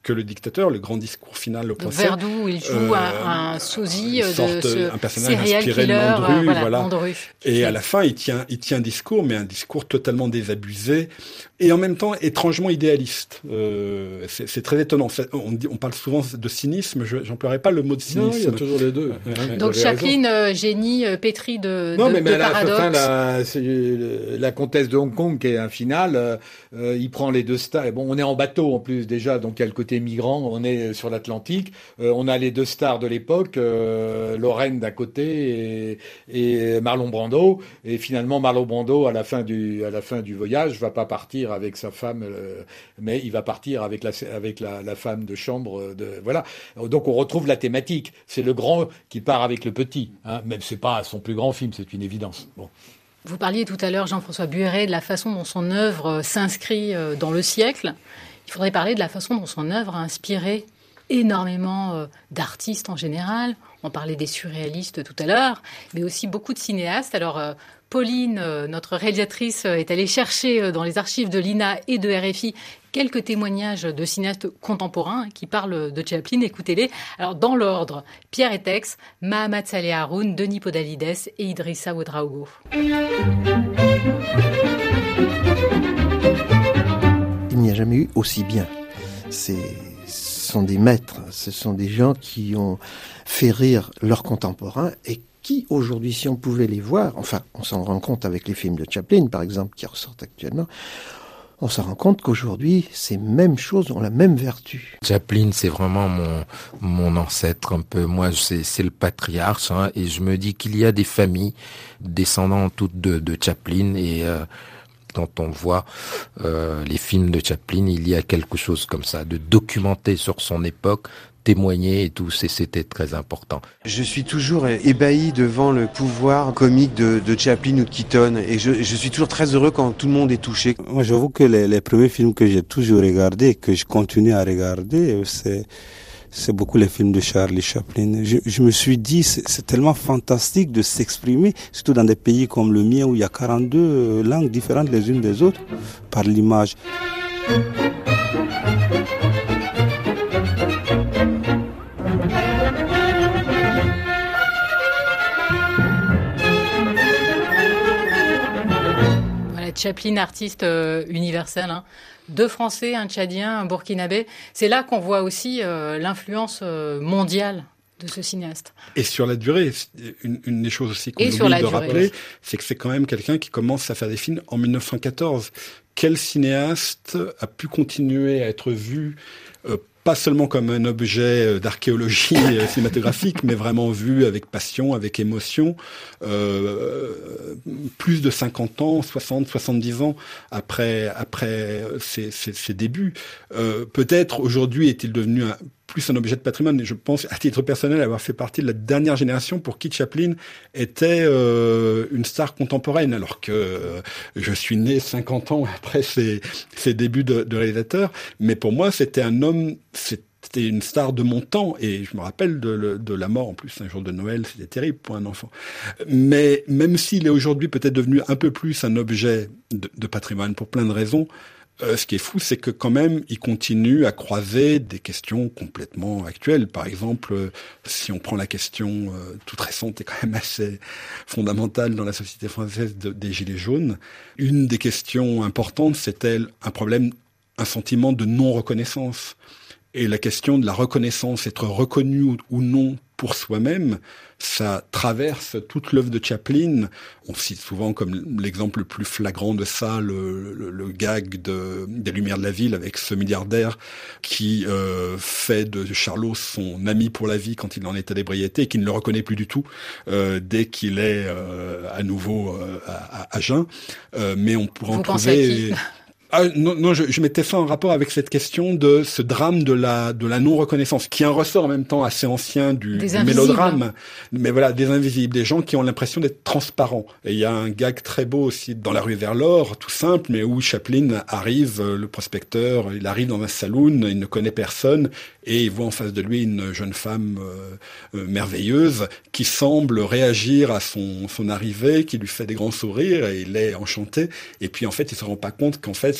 que le dictateur, le grand discours final au procès. Verdoux, où il joue euh, un, un sosie de ce un personnage inspiré killer, de Landru, euh, voilà, voilà. Landru. Et à la fin, il tient, il tient un discours, mais un discours totalement désabusé et en même temps étrangement idéaliste. Euh, c'est, c'est très étonnant. On, dit, on parle souvent de cynisme. Je, j'emploierais pas le mot de cynisme. Non, il y a toujours les deux. Ouais, Donc Chaplin, euh, génie euh, pétri de, non, de, mais, de mais paradoxes. À la, fin, la, la comtesse de Hong Kong, qui est un final, euh, il prend les deux stars. Bon, on est en bateau en plus déjà, donc il y a le côté migrant. On est sur l'Atlantique. Euh, on a les deux stars de l'époque, euh, Lorraine d'un côté et, et Marlon Brando. Et finalement, Marlon Brando, à la fin du, à la fin du voyage, va pas partir avec sa femme, euh, mais il va partir avec la, avec la, la femme de chambre. De, voilà. Donc on retrouve la thématique. C'est le grand qui part avec le petit. Hein. Même c'est pas son plus grand film, c'est une évidence. Bon. Vous parliez tout à l'heure, Jean-François Buéret, de la façon dont son œuvre s'inscrit dans le siècle. Il faudrait parler de la façon dont son œuvre a inspiré énormément euh, d'artistes en général. On parlait des surréalistes tout à l'heure, mais aussi beaucoup de cinéastes. Alors, euh, Pauline, euh, notre réalisatrice, euh, est allée chercher euh, dans les archives de l'I N A et de R F I quelques témoignages de cinéastes contemporains qui parlent de Chaplin. Écoutez-les. Alors, dans l'ordre, Pierre Etex, Mahamat Saleh Haroun, Denis Podalides et Idrissa Ouedraogo. Il n'y a jamais eu aussi bien. C'est, ce sont des maîtres, ce sont des gens qui ont fait rire leurs contemporains et qui, aujourd'hui, si on pouvait les voir, enfin, on s'en rend compte avec les films de Chaplin, par exemple, qui ressortent actuellement, on se rend compte qu'aujourd'hui, ces mêmes choses ont la même vertu. Chaplin, c'est vraiment mon mon ancêtre un peu. Moi, c'est c'est le patriarche, hein, et je me dis qu'il y a des familles descendantes toutes de de Chaplin et euh, quand on voit euh, les films de Chaplin, il y a quelque chose comme ça, de documenté sur son époque, témoigner et tout, c'était très important. Je suis toujours ébahi devant le pouvoir comique de, de Chaplin ou de Keaton et je, je suis toujours très heureux quand tout le monde est touché. Moi, j'avoue que les, les premiers films que j'ai toujours regardés et que je continue à regarder, c'est c'est beaucoup les films de Charlie Chaplin. Je, je me suis dit, c'est, c'est tellement fantastique de s'exprimer, surtout dans des pays comme le mien où il y a quarante-deux langues différentes les unes des autres, par l'image. Chaplin, artiste euh, universel, hein. Deux Français, un Tchadien, un Burkinabé. C'est là qu'on voit aussi euh, l'influence euh, mondiale de ce cinéaste. Et sur la durée, une, une des choses aussi qu'on Et oublie de durée. rappeler, c'est que c'est quand même quelqu'un qui commence à faire des films en dix-neuf cent quatorze. Quel cinéaste a pu continuer à être vu euh, pas seulement comme un objet d'archéologie cinématographique, mais vraiment vu avec passion, avec émotion, euh, plus de cinquante ans, soixante, soixante-dix ans après après ses, ses, ses débuts. Euh, peut-être aujourd'hui est-il devenu un, plus un objet de patrimoine. Et je pense, à titre personnel, avoir fait partie de la dernière génération pour qui Chaplin était euh, une star contemporaine, alors que euh, je suis né cinquante ans après ses, ses débuts de, de réalisateur. Mais pour moi, c'était un homme, c'était une star de mon temps. Et je me rappelle de, de la mort, en plus, un jour de Noël, c'était terrible pour un enfant. Mais même s'il est aujourd'hui peut-être devenu un peu plus un objet de, de patrimoine pour plein de raisons, Euh, ce qui est fou, c'est que quand même, il continue à croiser des questions complètement actuelles. Par exemple, euh, si on prend la question euh, toute récente et quand même assez fondamentale dans la société française de, des Gilets jaunes, une des questions importantes, c'était un problème, un sentiment de non-reconnaissance. Et la question de la reconnaissance, être reconnu ou, ou non pour soi-même, ça traverse toute l'œuvre de Chaplin. On cite souvent comme l'exemple le plus flagrant de ça le, le, le gag de, des Lumières de la Ville avec ce milliardaire qui euh, fait de Charlot son ami pour la vie quand il en est à l'ébriété et qui ne le reconnaît plus du tout euh, dès qu'il est euh, à nouveau euh, à, à, à jeun. Euh, mais on pourrait en trouver... Ah, non, non, je, je mettais ça en rapport avec cette question de ce drame de la de la non-reconnaissance, qui est un ressort en même temps assez ancien du, du mélodrame, mais voilà, des invisibles, des gens qui ont l'impression d'être transparents. Et il y a un gag très beau aussi dans La Rue vers l'Or, tout simple, mais où Chaplin arrive, le prospecteur, il arrive dans un saloon, il ne connaît personne, et il voit en face de lui une jeune femme euh, euh, merveilleuse qui semble réagir à son son arrivée, qui lui fait des grands sourires, et il est enchanté. Et puis en fait, il se rend pas compte qu'en fait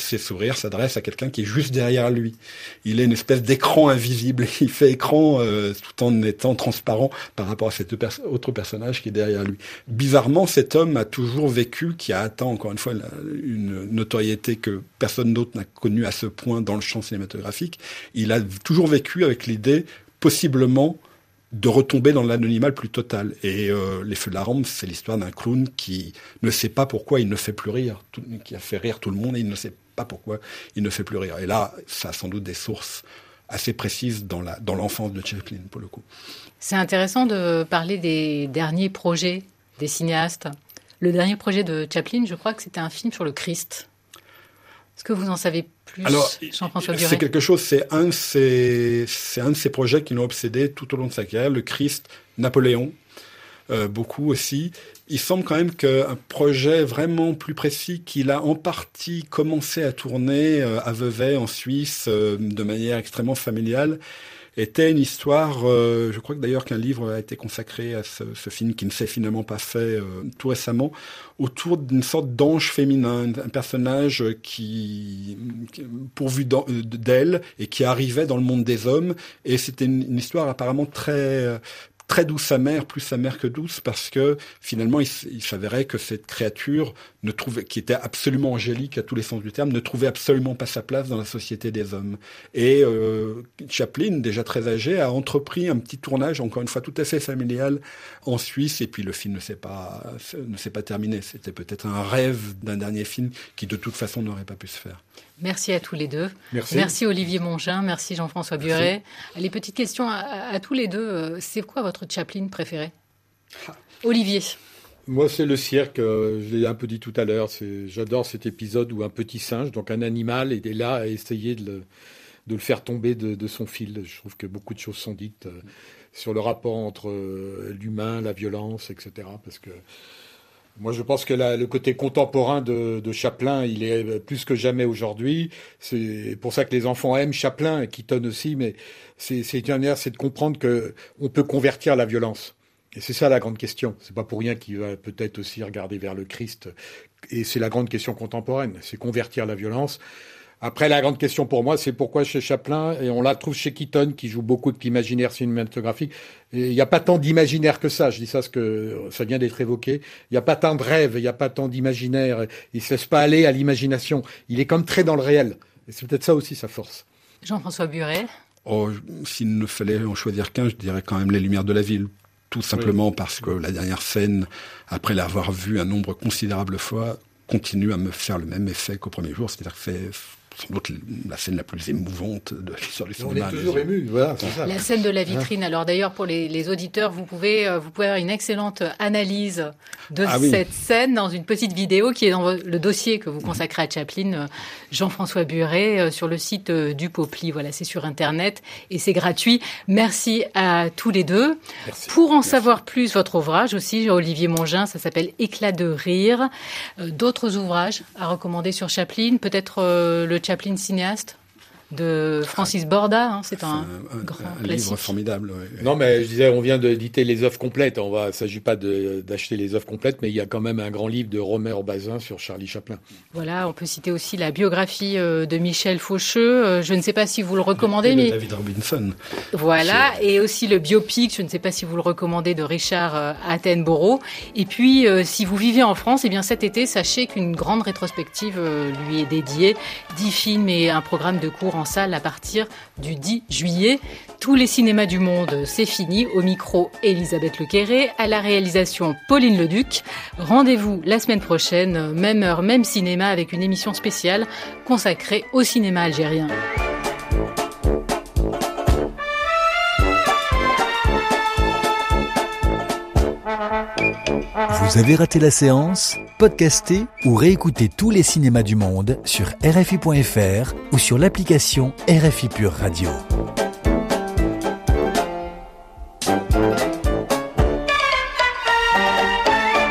ses sourires s'adressent à quelqu'un qui est juste derrière lui. Il est une espèce d'écran invisible. Il fait écran euh, tout en étant transparent par rapport à cet pers- autre personnage qui est derrière lui. Bizarrement, cet homme a toujours vécu, qui a atteint encore une fois la, une notoriété que personne d'autre n'a connue à ce point dans le champ cinématographique. Il a toujours vécu avec l'idée, possiblement, de retomber dans l'anonymat le plus total. Et euh, Les Feux de la Rampe, c'est l'histoire d'un clown qui ne sait pas pourquoi il ne fait plus rire, tout, qui a fait rire tout le monde et il ne sait pas pourquoi il ne fait plus rire. Et là, ça a sans doute des sources assez précises dans, la, dans l'enfance de Chaplin, pour le coup. C'est intéressant de parler des derniers projets des cinéastes. Le dernier projet de Chaplin, je crois que c'était un film sur le Christ. Est-ce que vous en savez plus, Alors, Jean-François Buret ? C'est quelque chose, c'est un de ces, c'est un de ces projets qui l'ont obsédé tout au long de sa carrière, le Christ, Napoléon, euh, beaucoup aussi. Il semble quand même qu'un projet vraiment plus précis qu'il a en partie commencé à tourner euh, à Vevey, en Suisse, euh, de manière extrêmement familiale, était une histoire, euh, je crois que d'ailleurs qu'un livre a été consacré à ce, ce film qui ne s'est finalement pas fait euh, tout récemment, autour d'une sorte d'ange féminin, un personnage qui, qui pourvu d'elle et qui arrivait dans le monde des hommes. Et c'était une, une histoire apparemment très très douce amère, plus amère que douce, parce que finalement il, il s'avérait que cette créature ne trouvait, qui était absolument angélique à tous les sens du terme, ne trouvait absolument pas sa place dans la société des hommes. Et euh, Chaplin, déjà très âgé, a entrepris un petit tournage, encore une fois tout à fait familial, en Suisse, et puis le film ne s'est pas ne s'est pas terminé. C'était peut-être un rêve d'un dernier film qui de toute façon n'aurait pas pu se faire. Merci à tous les deux. Merci. Merci Olivier Mongin, merci Jean-François Buret. Les petites questions à, à tous les deux. C'est quoi votre Chaplin préféré ? Olivier. Moi, c'est le cirque. Euh, je l'ai un peu dit tout à l'heure. C'est, j'adore cet épisode où un petit singe, donc un animal, est là à essayer de le, de le faire tomber de, de son fil. Je trouve que beaucoup de choses sont dites euh, sur le rapport entre euh, l'humain, la violence, et cetera. Parce que moi, je pense que la, le côté contemporain de, de Chaplin, il est plus que jamais aujourd'hui. C'est pour ça que les enfants aiment Chaplin et Keaton aussi, mais c'est, c'est une manière, c'est de comprendre que on peut convertir la violence. Et c'est ça la grande question. C'est pas pour rien qu'il va peut-être aussi regarder vers le Christ. Et c'est la grande question contemporaine, c'est convertir la violence. Après, la grande question pour moi, c'est pourquoi chez Chaplin, et on la trouve chez Keaton, qui joue beaucoup de l'imaginaire cinématographique. Et il n'y a pas tant d'imaginaire que ça. Je dis ça parce que ça vient d'être évoqué. Il n'y a pas tant de rêve, il n'y a pas tant d'imaginaire. Il ne se laisse pas aller à l'imagination. Il est comme très dans le réel. Et c'est peut-être ça aussi sa force. Jean-François Buret. Oh, s'il ne fallait en choisir qu'un, je dirais quand même Les Lumières de la ville. Tout simplement oui. Parce que la dernière scène, après l'avoir vue un nombre considérable de fois, continue à me faire le même effet qu'au premier jour. C'est-à-dire que c'est sans doute la scène la plus émouvante de l'histoire du cinéma. On est toujours ému, voilà, c'est ça. La scène de la vitrine. Alors d'ailleurs, pour les, les auditeurs, vous pouvez, vous pouvez avoir une excellente analyse de ah, cette oui. scène dans une petite vidéo qui est dans le dossier que vous consacrez à Chaplin, Jean-François Buret, sur le site du Popli. Voilà, c'est sur Internet et c'est gratuit. Merci à tous les deux. Merci. Pour en Merci. savoir plus, votre ouvrage aussi, Olivier Mongin, ça s'appelle Éclat de rire. D'autres ouvrages à recommander sur Chaplin, peut-être euh, le Chaplin cinéaste de Francis Borda, hein, c'est un, un, un grand un classique. livre formidable. Ouais. Non, mais je disais, on vient d'éditer les œuvres complètes. On va, il ne s'agit pas de, d'acheter les œuvres complètes, mais il y a quand même un grand livre de Romer Bazin sur Charlie Chaplin. Voilà, on peut citer aussi la biographie de Michel Faucheux. Je ne sais pas si vous le recommandez, et mais David Robinson. Voilà, c'est... et aussi le biopic. Je ne sais pas si vous le recommandez de Richard Attenborough. Et puis, euh, si vous vivez en France, eh bien cet été, sachez qu'une grande rétrospective euh, lui est dédiée. Dix films et un programme de cours en salle à partir du dix juillet. Tous les cinémas du monde, c'est fini. Au micro, Elisabeth Lequéré. À la réalisation, Pauline Leduc. Rendez-vous la semaine prochaine, même heure, même cinéma, avec une émission spéciale consacrée au cinéma algérien. Vous avez raté la séance? Podcastez ou réécoutez tous les cinémas du monde sur R F I point F R ou sur l'application R F I Pure Radio.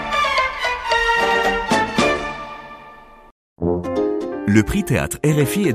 Le prix Théâtre R F I est